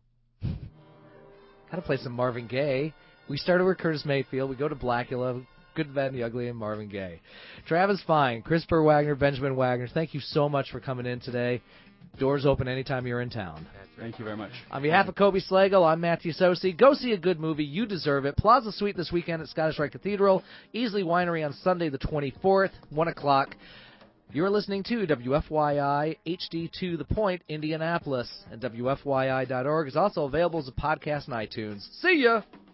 Speaker 4: Gotta play some Marvin Gaye. We started with Curtis Mayfield. We go to Blackula, Good, Bad, and the Ugly, and Marvin Gaye. Travis Fine, Christopher Wagner, Benjamin Wagner, thank you so much for coming in today. Doors open anytime you're in town.
Speaker 18: Thank you very much.
Speaker 4: On behalf of Kobe Slagle, I'm Matthew Sosi. Go see a good movie. You deserve it. Plaza Suite this weekend at Scottish Rite Cathedral. Easley Winery on Sunday the twenty-fourth, one o'clock. You're listening to W F Y I H D two The Point, Indianapolis. And W F Y I dot org is also available as a podcast on iTunes. See ya!